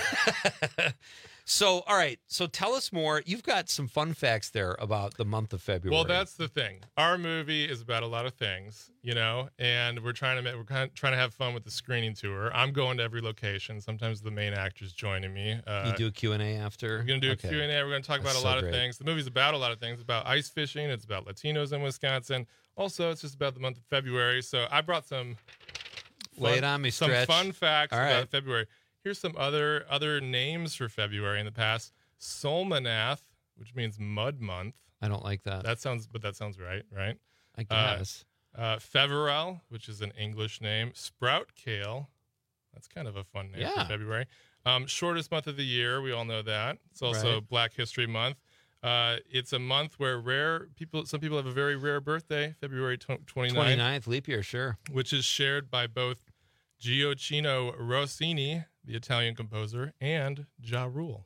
So, all right. So tell us more. You've got some fun facts there about the month of February. Well, that's the thing. Our movie is about a lot of things, and we're trying to have fun with the screening tour. I'm going to every location. Sometimes the main actor's joining me. You do a Q&A after? We're going to do a Q&A. We're going to talk about a lot of things. The movie's about a lot of things. It's about ice fishing. It's about Latinos in Wisconsin. Also, it's just about the month of February. So I brought some lay it on me, Stretch. Some fun facts about February. Here's some other names for February in the past. Solmanath, which means mud month. I don't like that. That sounds right? I guess. Feverel, which is an English name. Sprout kale. That's kind of a fun name for February. Shortest month of the year. We all know that. It's also Black History Month. It's a month where some people have a very rare birthday, February 29th. 29th, leap year, sure. Which is shared by both Gioacchino Rossini, the Italian composer, and Ja Rule.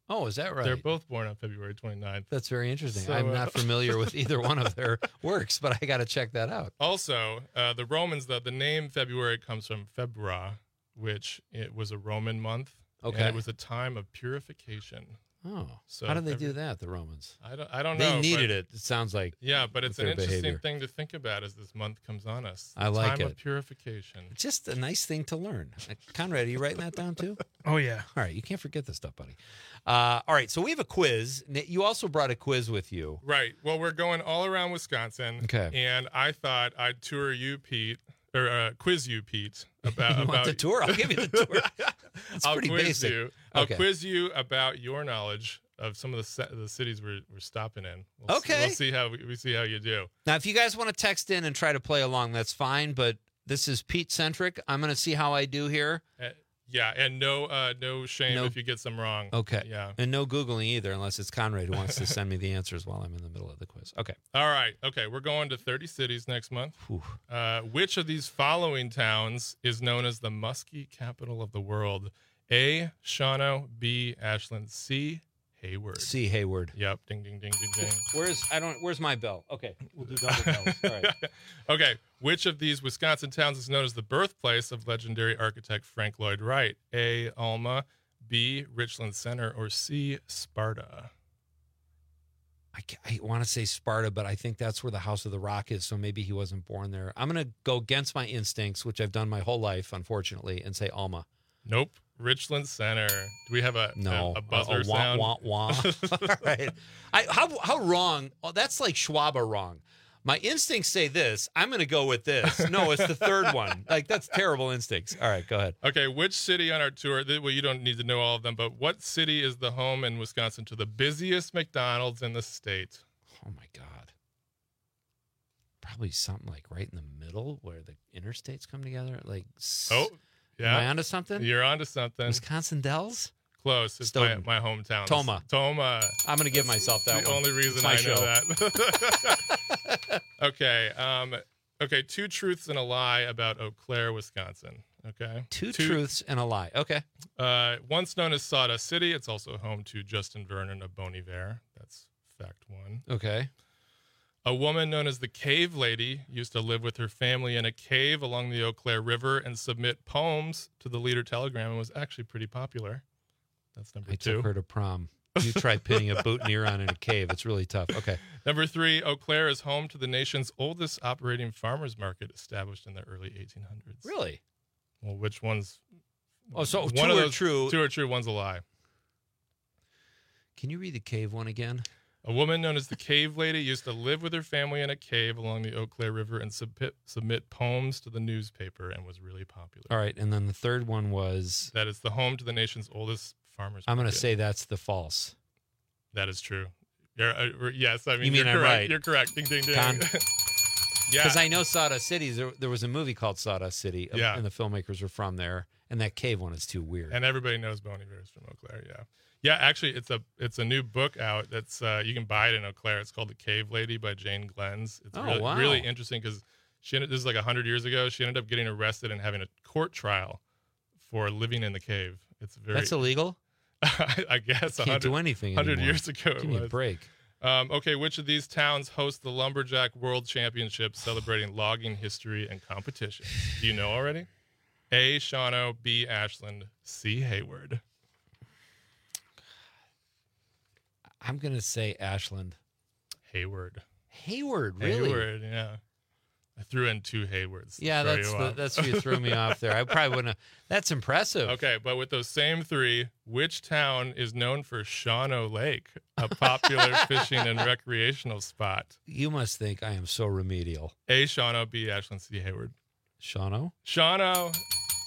Oh, is that right? They're both born on February 29th. That's very interesting. So, I'm not familiar with either one of their works, but I got to check that out. Also, the Romans, the name February comes from Febra, which it was a Roman month. Okay. And it was a time of purification. Oh, so how did they do that, the Romans? I don't know. They needed it, it sounds like. Yeah, but it's an interesting behavior. thing to think about as this month comes on us. I like time it. of purification. It's just a nice thing to learn. Conrad, are you writing that down too? Oh, yeah. All right, you can't forget this stuff, buddy. All right, so we have a quiz. You also brought a quiz with you. Right. Well, we're going all around Wisconsin. Okay. And I thought I'd tour you, Pete, or quiz you, Pete, about You want the tour? I'll give you the tour. It's pretty basic. I'll quiz you about your knowledge of some of the cities we're stopping in. We'll see how we see how you do. Now, if you guys want to text in and try to play along, that's fine. But this is Pete centric. I'm going to see how I do here. Yeah, and no shame if you get some wrong. Okay. Yeah. And no Googling either, unless it's Conrad who wants to send me the answers while I'm in the middle of the quiz. Okay. All right. Okay, we're going to 30 cities next month. Which of these following towns is known as the muskie capital of the world? A, Shawano. B, Ashland. C, Hayward. C, Hayward. Yep. Ding, ding, ding, ding, ding. Where's my bell? Okay. We'll do double bells. All right. Okay. Which of these Wisconsin towns is known as the birthplace of legendary architect Frank Lloyd Wright? A, Alma. B, Richland Center. Or C, Sparta? I want to say Sparta, but I think that's where the House of the Rock is, so maybe he wasn't born there. I'm going to go against my instincts, which I've done my whole life, unfortunately, and say Alma. Nope. Richland Center. Do we have a buzzer a sound? Wah, wah, wah. All right. How wrong? Oh, that's like Schwaba wrong. My instincts say this. I'm going to go with this. No, it's the third one. Like, that's terrible instincts. All right, go ahead. Okay, which city on our tour, well, you don't need to know all of them, but what city is the home in Wisconsin to the busiest McDonald's in the state? Oh, my God. Probably something like right in the middle where the interstates come together. Like, yeah. Am I onto something? You're onto something. Wisconsin Dells? Close. It's my hometown. Toma. I'm going to give myself that the one. only reason I know that. Okay. Okay. 2 truths and a lie about Eau Claire, Wisconsin. Okay. Two truths and a lie. Okay. Once known as Sawdust City, it's also home to Justin Vernon of Bon Iver. That's fact 1. Okay. A woman known as the Cave Lady used to live with her family in a cave along the Eau Claire River and submit poems to the Leader Telegram and was actually pretty popular. That's number 2. I took her to prom. You try pinning a boutonniere on in a cave. It's really tough. Okay. Number 3, Eau Claire is home to the nation's oldest operating farmers market established in the early 1800s. Really? Well, which one's... Oh, so one 2 of are those, true. 2 are true, one's a lie. Can you read the cave one again? A woman known as the Cave Lady used to live with her family in a cave along the Eau Claire River and submit poems to the newspaper and was really popular. All right, and then the third one was... That it's the home to the nation's oldest farmers market. I'm going to say that's the false. That is true. Yes, I mean, you mean you're I'm correct. right. You're correct. Ding, ding, ding. Yeah. Because I know Sawdust City. There was a movie called Sawdust City, and the filmmakers were from there. And that cave one is too weird. And everybody knows Bon Iver is from Eau Claire. Yeah, yeah. Actually, it's a new book out. That's you can buy it in Eau Claire. It's called The Cave Lady by Jane Glens. It's really interesting because this is like 100 years ago. She ended up getting arrested and having a court trial for living in the cave. That's illegal. I guess. Can't do anything 100 years ago. Give me a break. Okay, which of these towns host the Lumberjack World Championship celebrating logging history and competition? Do you know already? A, Shawano. B, Ashland. C, Hayward. I'm going to say Ashland. Hayward. Hayward, really? Hayward, yeah. I threw in 2 Haywards. Yeah, that's where you threw me off there. I probably wouldn't have. That's impressive. Okay, but with those same 3, which town is known for Shawano Lake, a popular fishing and recreational spot? You must think I am so remedial. A, Shawano. B, Ashland. C, Hayward. Shawano? Shawano.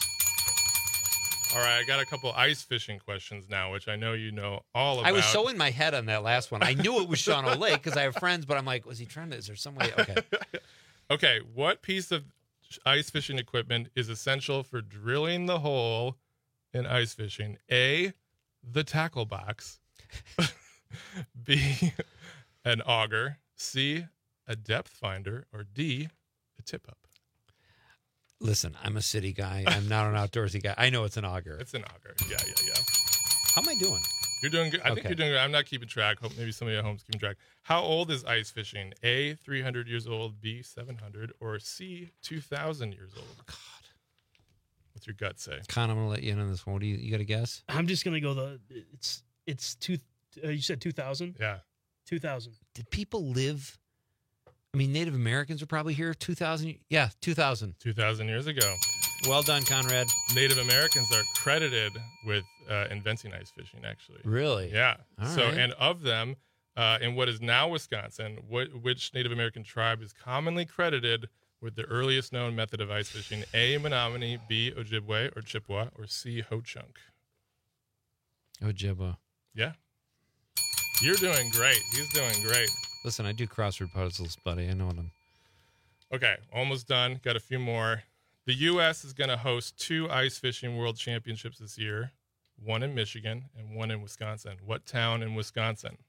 All right, I got a couple ice fishing questions now, which I know you know all about. I was so in my head on that last one. I knew it was Shawano Lake because I have friends, but I'm like, was he trying to, is there some way? Okay. Okay, what piece of ice fishing equipment is essential for drilling the hole in ice fishing? A, the tackle box. B, an auger. C, a depth finder. Or D, a tip-up. Listen, I'm a city guy. I'm not an outdoorsy guy. I know it's an auger. It's an auger. Yeah. How am I doing? You're doing good. I think you're doing good. I'm not keeping track. Hope maybe somebody at home's keeping track. How old is ice fishing? A, 300 years old, B, 700, or C, 2,000 years old? God. What's your gut say? Con, I'm going to let you in on this one. What do you got to guess? I'm just going to go it's you said 2,000? Yeah. 2,000. Did people live? I mean, Native Americans are probably here 2,000. Yeah, 2,000. 2,000 years ago. Well done, Conrad. Native Americans are credited with inventing ice fishing, actually. Really? Yeah. All so, right. and of them, in what is now Wisconsin, which Native American tribe is commonly credited with the earliest known method of ice fishing? A, Menominee, B, Ojibwe or Chippewa, or C, Ho-Chunk? Ojibwe. Yeah. You're doing great. He's doing great. Listen, I do crossword puzzles, buddy. I know what I'm... Okay, almost done. Got a few more. The U.S. is going to host 2 ice fishing world championships this year, one in Michigan and one in Wisconsin. What town in Wisconsin?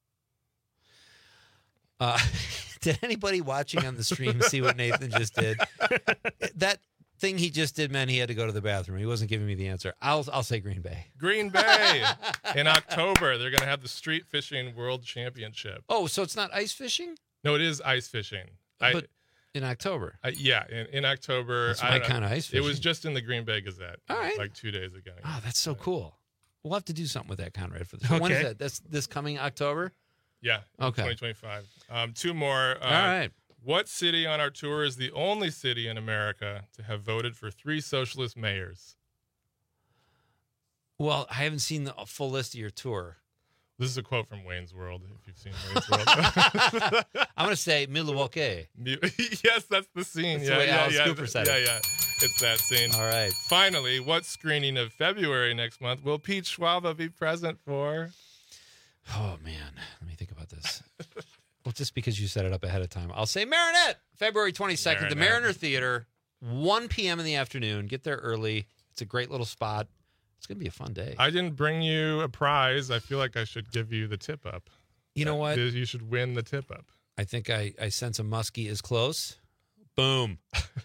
Did anybody watching on the stream see what Nathan just did? That thing he just did meant he had to go to the bathroom. He wasn't giving me the answer. I'll say Green Bay. Green Bay. In October, they're going to have the Street Fishing World Championship. Oh, so it's not ice fishing? No, it is ice fishing. But in October? Yeah, in October. That's my kind of ice fishing. It was just in the Green Bay Gazette. All right. Like 2 days ago. Oh, that's so cool. We'll have to do something with that, Conrad, for the show. Okay. When is that? That's this coming October? Yeah. Okay. 2025. 2 more. All right. What city on our tour is the only city in America to have voted for 3 socialist mayors? Well, I haven't seen the full list of your tour. This is a quote from Wayne's World, if you've seen Wayne's World. I'm going to say Milwaukee. Yes, that's the scene. That's the way Alice Cooper said it. Yeah. It's that scene. All right. Finally, what screening of February next month will Pete Schwaba be present for? Oh, man. Let me think about this. Well, just because you set it up ahead of time, I'll say Marinette, February 22nd, the Mariner Theater, 1 p.m. in the afternoon. Get there early. It's a great little spot. It's going to be a fun day. I didn't bring you a prize. I feel like I should give you the tip up. You know what? You should win the tip up. I think I sense a muskie is close. Boom.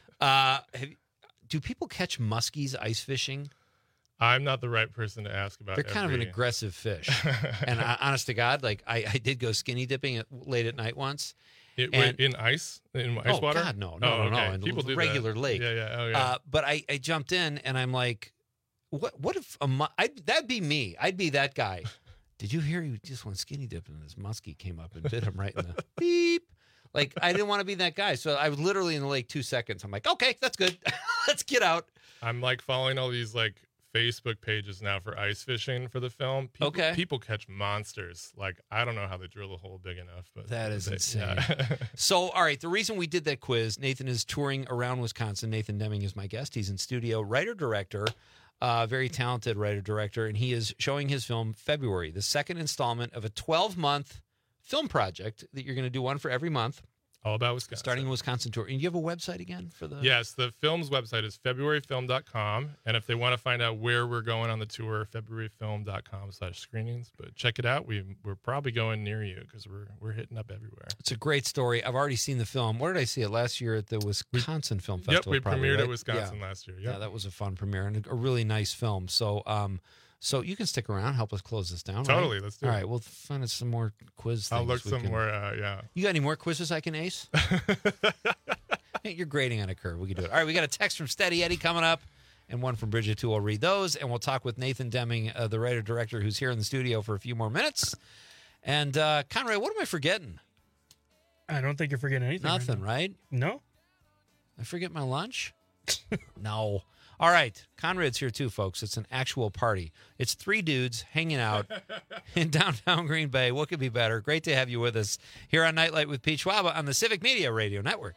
Do people catch muskies ice fishing? I'm not the right person to ask about. They're kind of an aggressive fish. And honest to God, like I did go skinny dipping late at night once. In ice water? God, no. In people do regular that. lake. Yeah. Oh, yeah. But I jumped in and I'm like, what if that'd be me. I'd be that guy. Did you hear he just went skinny dipping and this muskie came up and bit him right in the beep? Like, I didn't want to be that guy. So I was literally in the lake 2 seconds. I'm like, okay, that's good. Let's get out. I'm like following all these like Facebook pages now for ice fishing for the film. People catch monsters. Like, I don't know how they drill a hole big enough, but that is insane. Yeah. So, all right, the reason we did that quiz, Nathan is touring around Wisconsin. Nathan Deming is my guest. He's in studio, writer-director, very talented writer-director, and he is showing his film February, the second installment of a 12-month film project that you're going to do one for every month. All about Wisconsin. Starting a Wisconsin tour. And you have a website again for the... Yes, the film's website is februaryfilm.com. And if they want to find out where we're going on the tour, februaryfilm.com/screenings. But check it out. We're probably going near you because we're hitting up everywhere. It's a great story. I've already seen the film. Where did I see it? Last year at the Wisconsin Film Festival. Yep, we premiered right? at Wisconsin last year. Yep. Yeah, that was a fun premiere and a really nice film. So, so you can stick around, help us close this down. Totally, right? let's do it. it. All right, we'll find us some more quiz things. I'll look some more, yeah. You got any more quizzes I can ace? Hey, you're grading on a curve. We can do it. All right, we got a text from Steady Eddie coming up and one from Bridget, too. I'll read those, and we'll talk with Nathan Deming, the writer-director, who's here in the studio for a few more minutes. And, Conrad, what am I forgetting? I don't think you're forgetting anything. Nothing, right? No. I forget my lunch? No. All right. Conrad's here too, folks. It's an actual party. It's 3 dudes hanging out in downtown Green Bay. What could be better? Great to have you with us here on Nightlight with Pete Schwaba on the Civic Media Radio Network.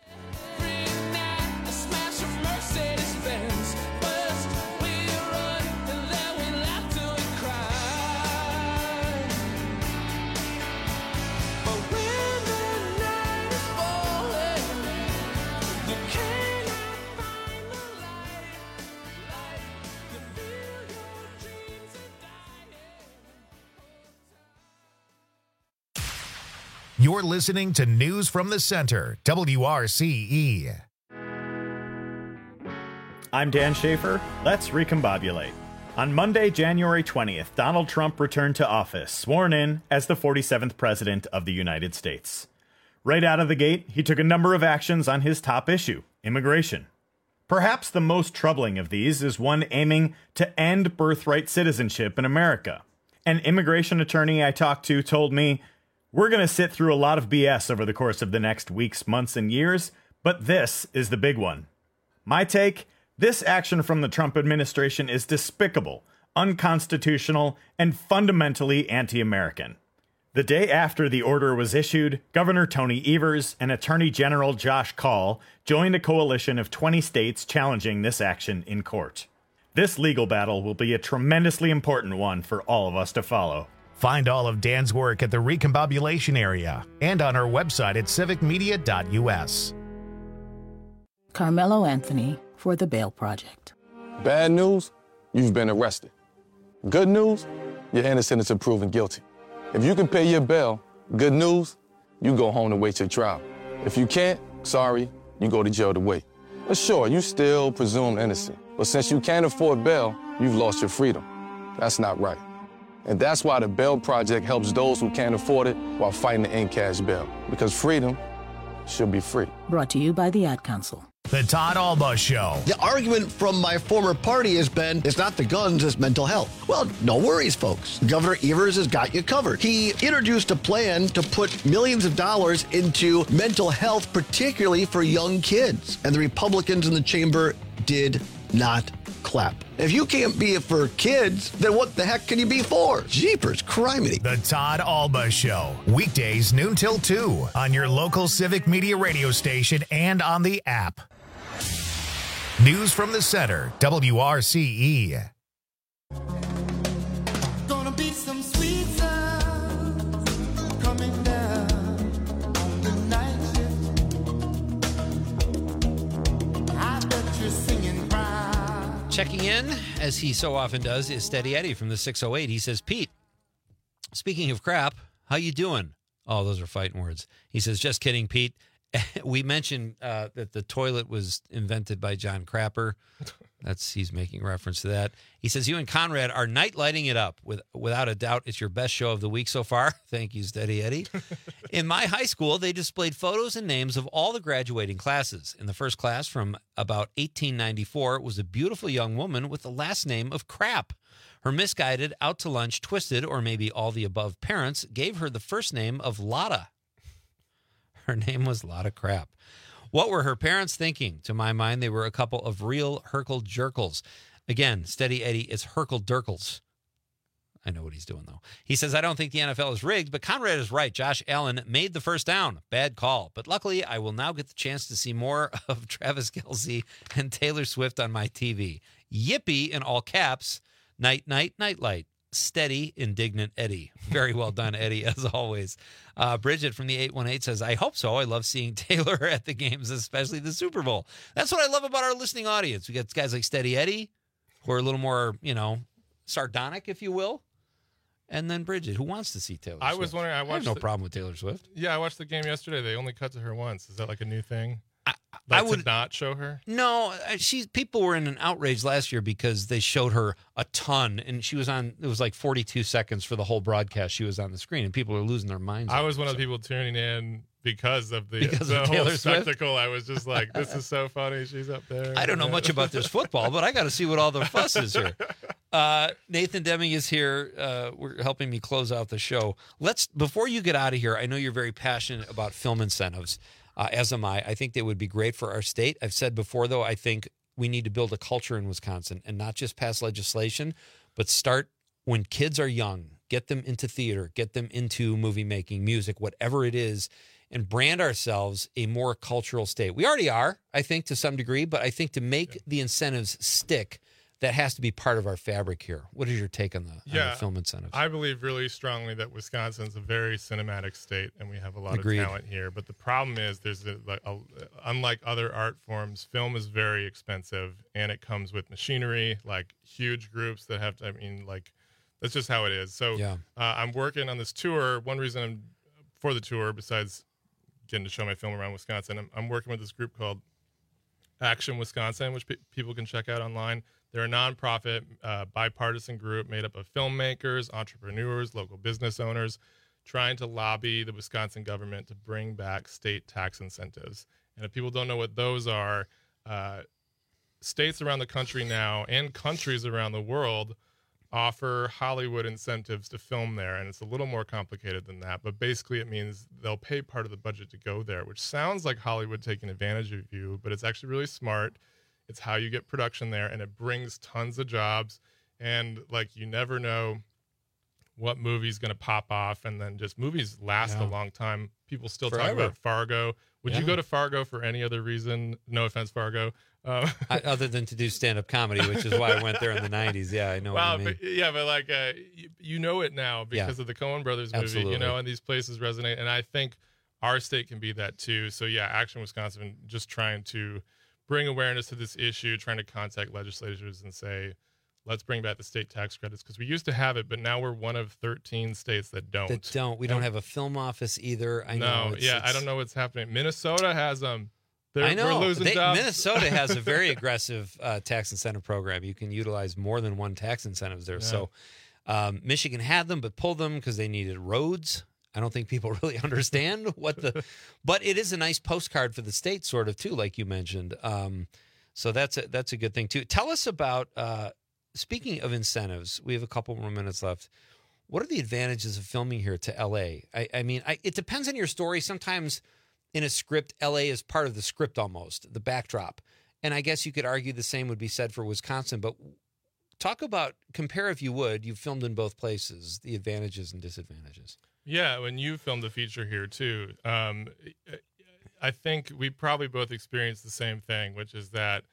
You're listening to News from the Center, WRCE. I'm Dan Schaefer. Let's recombobulate. On Monday, January 20th, Donald Trump returned to office, sworn in as the 47th President of the United States. Right out of the gate, he took a number of actions on his top issue, immigration. Perhaps the most troubling of these is one aiming to end birthright citizenship in America. An immigration attorney I talked to told me, "We're going to sit through a lot of BS over the course of the next weeks, months, and years, but this is the big one." My take? This action from the Trump administration is despicable, unconstitutional, and fundamentally anti-American. The day after the order was issued, Governor Tony Evers and Attorney General Josh Kaul joined a coalition of 20 states challenging this action in court. This legal battle will be a tremendously important one for all of us to follow. Find all of Dan's work at the Recombobulation area and on our website at civicmedia.us. Carmelo Anthony for the Bail Project. Bad news, you've been arrested. Good news, you're innocent until proven guilty. If you can pay your bail, good news, you go home to wait your trial. If you can't, sorry, you go to jail to wait. But sure, you still presumed innocent. But since you can't afford bail, you've lost your freedom. That's not right. And that's why the Bail Project helps those who can't afford it while fighting to end cash bail. Because freedom should be free. Brought to you by the Ad Council. The Todd Alba Show. The argument from my former party has been, it's not the guns, it's mental health. Well, no worries, folks. Governor Evers has got you covered. He introduced a plan to put millions of dollars into mental health, particularly for young kids. And the Republicans in the chamber did not clap. If you can't be it for kids, then what the heck can you be for? Jeepers, criminy. The Todd Alba Show. Weekdays noon till 2 on your local Civic Media radio station and on the app. News from the center, WRCE. Gonna be some sweet sounds coming down on the night shift. I bet you're singing proud. Checking in, as he so often does, is Steady Eddie from the 608. He says, "Pete, speaking of crap, how you doing?" Oh, those are fighting words. He says, "Just kidding, Pete. We mentioned that the toilet was invented by John Crapper. He's making reference to that. He says, you and Conrad are night lighting it up. Without a doubt, it's your best show of the week so far." Thank you, Steady Eddie. "In my high school, they displayed photos and names of all the graduating classes. In the first class from about 1894 was a beautiful young woman with the last name of Crap. Her misguided, out to lunch, twisted, or maybe all the above parents gave her the first name of Lotta. Her name was Lotta Crap. What were her parents thinking? To my mind, they were a couple of real Herkle-jerkles." Again, Steady Eddie is Herkle-durkles. I know what he's doing, though. He says, "I don't think the NFL is rigged, but Conrad is right. Josh Allen made the first down. Bad call. But luckily, I will now get the chance to see more of Travis Kelce and Taylor Swift on my TV. Yippee," in all caps. Night, night, night light. Steady, indignant Eddie. Very well done, Eddie, as always. Bridget from the 818 says, "I hope so. I love seeing Taylor at the games, especially the Super Bowl." That's what I love about our listening audience. We got guys like Steady Eddie, who are a little more, sardonic, if you will. And then Bridget, who wants to see Taylor Swift. I was wondering, I have no problem with Taylor Swift. Yeah, I watched the game yesterday. They only cut to her once. Is that like a new thing? I would not show her. No, people were in an outrage last year because they showed her a ton, and she was on. It was like 42 seconds for the whole broadcast. She was on the screen, and people are losing their minds. I was one of the people tuning in because of the Taylor whole Swift? spectacle. I was just like, "This is so funny. She's up there." I don't know much about this football, but I got to see what all the fuss is here. Nathan Deming is here. We're helping me close out the show. Before you get out of here, I know you're very passionate about film incentives. As am I. I think they would be great for our state. I've said before, though, I think we need to build a culture in Wisconsin and not just pass legislation, but start when kids are young, get them into theater, get them into movie making, music, whatever it is, and brand ourselves a more cultural state. We already are, I think, to some degree, but I think to make the incentives stick, that has to be part of our fabric here. What is your take on the film incentives? I believe really strongly that Wisconsin's a very cinematic state, and we have a lot Agreed. of talent here. But the problem is, unlike other art forms, film is very expensive, and it comes with machinery, like huge groups that have to. That's just how it is. So I'm working on this tour. One reason I'm for the tour, besides getting to show my film around Wisconsin, I'm working with this group called Action Wisconsin, which people can check out online. They're a nonprofit, bipartisan group made up of filmmakers, entrepreneurs, local business owners, trying to lobby the Wisconsin government to bring back state tax incentives. And if people don't know what those are, states around the country now and countries around the world offer Hollywood incentives to film there. And it's a little more complicated than that. But basically it means they'll pay part of the budget to go there, which sounds like Hollywood taking advantage of you, but it's actually really smart. It's how you get production there, and it brings tons of jobs. And like, you never know what movie's going to pop off, and then just movies last a long time. People still talk about Fargo. Would you go to Fargo for any other reason? No offense, Fargo. Other than to do stand-up comedy, which is why I went there in the 90s. Yeah, I know what you mean. But like, you know it now because of the Coen Brothers movie, Absolutely. you know, and these places resonate. And I think our state can be that too. So yeah, Action Wisconsin, just trying to bring awareness to this issue, trying to contact legislators and say, let's bring back the state tax credits, because we used to have it, but now we're one of 13 states that don't. We don't have a film office either. I know. I don't know what's happening. Minnesota has them. I know. We're losing jobs. Minnesota has a very aggressive tax incentive program. You can utilize more than one tax incentives there. Yeah. So Michigan had them, but pulled them because they needed roads. I don't think people really understand but it is a nice postcard for the state, sort of too, like you mentioned. So that's a good thing too. Tell us about. Speaking of incentives, we have a couple more minutes left. What are the advantages of filming here to LA? I mean, it depends on your story. Sometimes in a script, LA is part of the script almost, the backdrop. And I guess you could argue the same would be said for Wisconsin. But compare if you would. You've filmed in both places, the advantages and disadvantages. Yeah, when you filmed the feature here too, I think we probably both experienced the same thing, which is that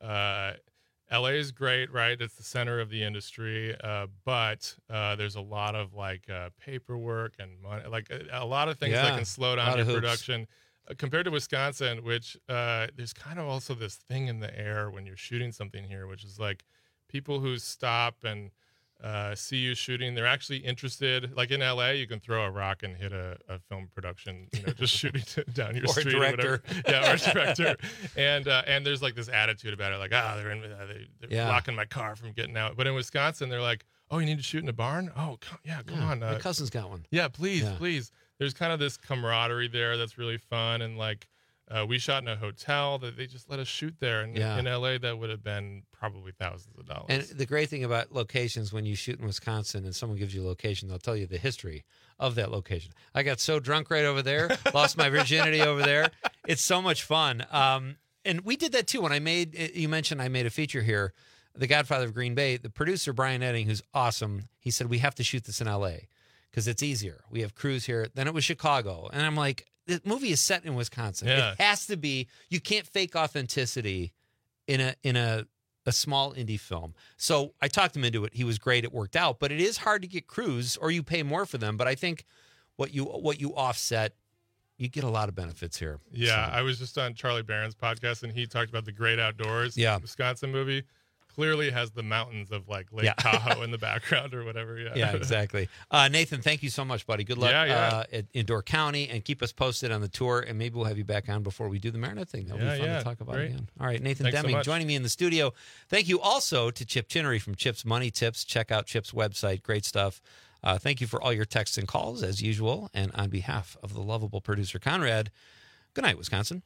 LA is great, right? It's the center of the industry, but there's a lot of like paperwork and money, like a lot of things that can slow down your production. Compared to Wisconsin, which there's kind of also this thing in the air when you're shooting something here, which is like people who stop and see you shooting, they're actually interested. Like in LA, you can throw a rock and hit a film production, just shooting down your street or whatever. Yeah, or a director. And there's like this attitude about it, like, they're blocking my car from getting out. But in Wisconsin, they're like, oh, you need to shoot in a barn? Oh, come on. My cousin's got one. Yeah, please. There's kind of this camaraderie there that's really fun. And like, we shot in a hotel that they just let us shoot there. And in LA, that would have been probably thousands of dollars. And the great thing about locations, when you shoot in Wisconsin and someone gives you a location, they'll tell you the history of that location. I got so drunk right over there, lost my virginity over there. It's so much fun. And we did that too. When you mentioned I made a feature here, The Godfather of Green Bay, the producer, Brian Edding, who's awesome, he said, we have to shoot this in LA because it's easier. We have crews here. Then it was Chicago. And I'm like, the movie is set in Wisconsin. Yeah. It has to be. You can't fake authenticity in a small indie film. So I talked him into it. He was great. It worked out. But it is hard to get crews, or you pay more for them. But I think what you offset, you get a lot of benefits here. Yeah, so. I was just on Charlie Barron's podcast, and he talked about The Great Outdoors. Yeah, Wisconsin movie. Clearly has the mountains of like Lake Tahoe in the background or whatever. Yeah, exactly. Nathan, thank you so much, buddy. Good luck in Door County, and keep us posted on the tour, and maybe we'll have you back on before we do the Marinette thing. That'll be fun to talk about again. All right, Nathan Thanks Deming so joining me in the studio. Thank you also to Chip Chinnery from Chip's Money Tips. Check out Chip's website. Great stuff. Thank you for all your texts and calls, as usual. And on behalf of the lovable producer, Conrad, good night, Wisconsin.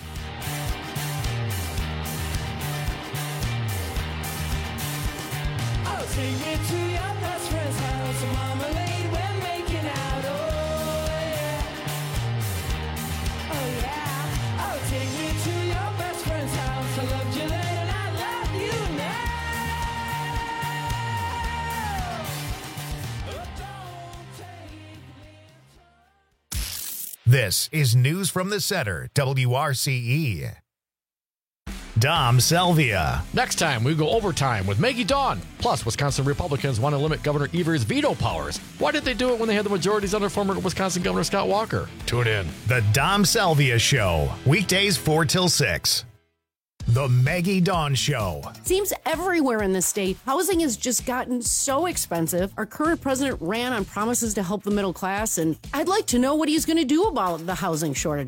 Take me to your best friend's house, marmalade, we're making out, oh yeah. Oh yeah, oh take me to your best friend's house, I loved you then and I love you now. This is News from the Center, WRCE. Dom Selvia. Next time, we go overtime with Maggie Dawn. Plus, Wisconsin Republicans want to limit Governor Evers' veto powers. Why did they do it when they had the majorities under former Wisconsin Governor Scott Walker? Tune in. The Dom Selvia Show. Weekdays 4 till 6. The Maggie Dawn Show. Seems everywhere in the state, housing has just gotten so expensive. Our current president ran on promises to help the middle class, and I'd like to know what he's going to do about the housing shortages.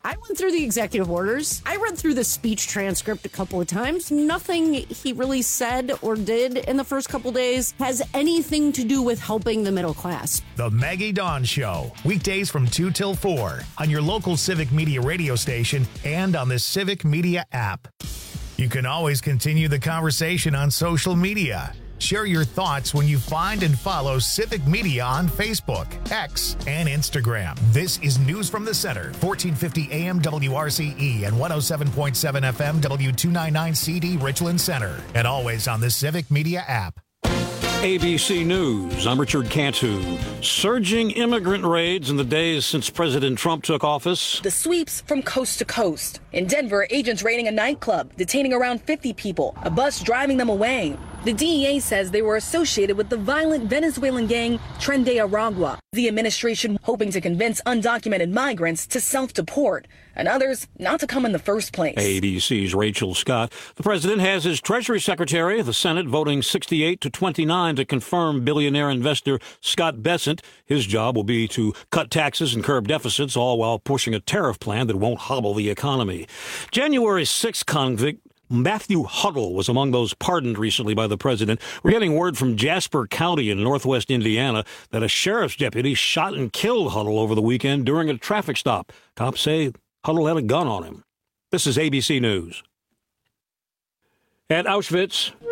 I went through the executive orders. I read through the speech transcript a couple of times. Nothing he really said or did in the first couple days has anything to do with helping the middle class. The Maggie Dawn Show, weekdays from 2 till 4 on your local Civic Media radio station and on the Civic Media app. You can always continue the conversation on social media. Share your thoughts when you find and follow Civic Media on Facebook, X, and Instagram. This is News from the Center, 1450 AM WRCE and 107.7 FM W299 CD Richland Center, and always on the Civic Media app. ABC News, I'm Richard Cantu. Surging immigrant raids in the days since President Trump took office. The sweeps from coast to coast. In Denver, agents raiding a nightclub, detaining around 50 people, a bus driving them away. The DEA says they were associated with the violent Venezuelan gang Tren de Aragua. The administration hoping to convince undocumented migrants to self-deport and others not to come in the first place. ABC's Rachel Scott. The president has his Treasury Secretary, the Senate voting 68-29 to confirm billionaire investor Scott Bessent. His job will be to cut taxes and curb deficits, all while pushing a tariff plan that won't hobble the economy. January 6th convict Matthew Huddle was among those pardoned recently by the president. We're getting word from Jasper County in northwest Indiana that a sheriff's deputy shot and killed Huddle over the weekend during a traffic stop. Cops say Huddle had a gun on him. This is ABC News. At Auschwitz,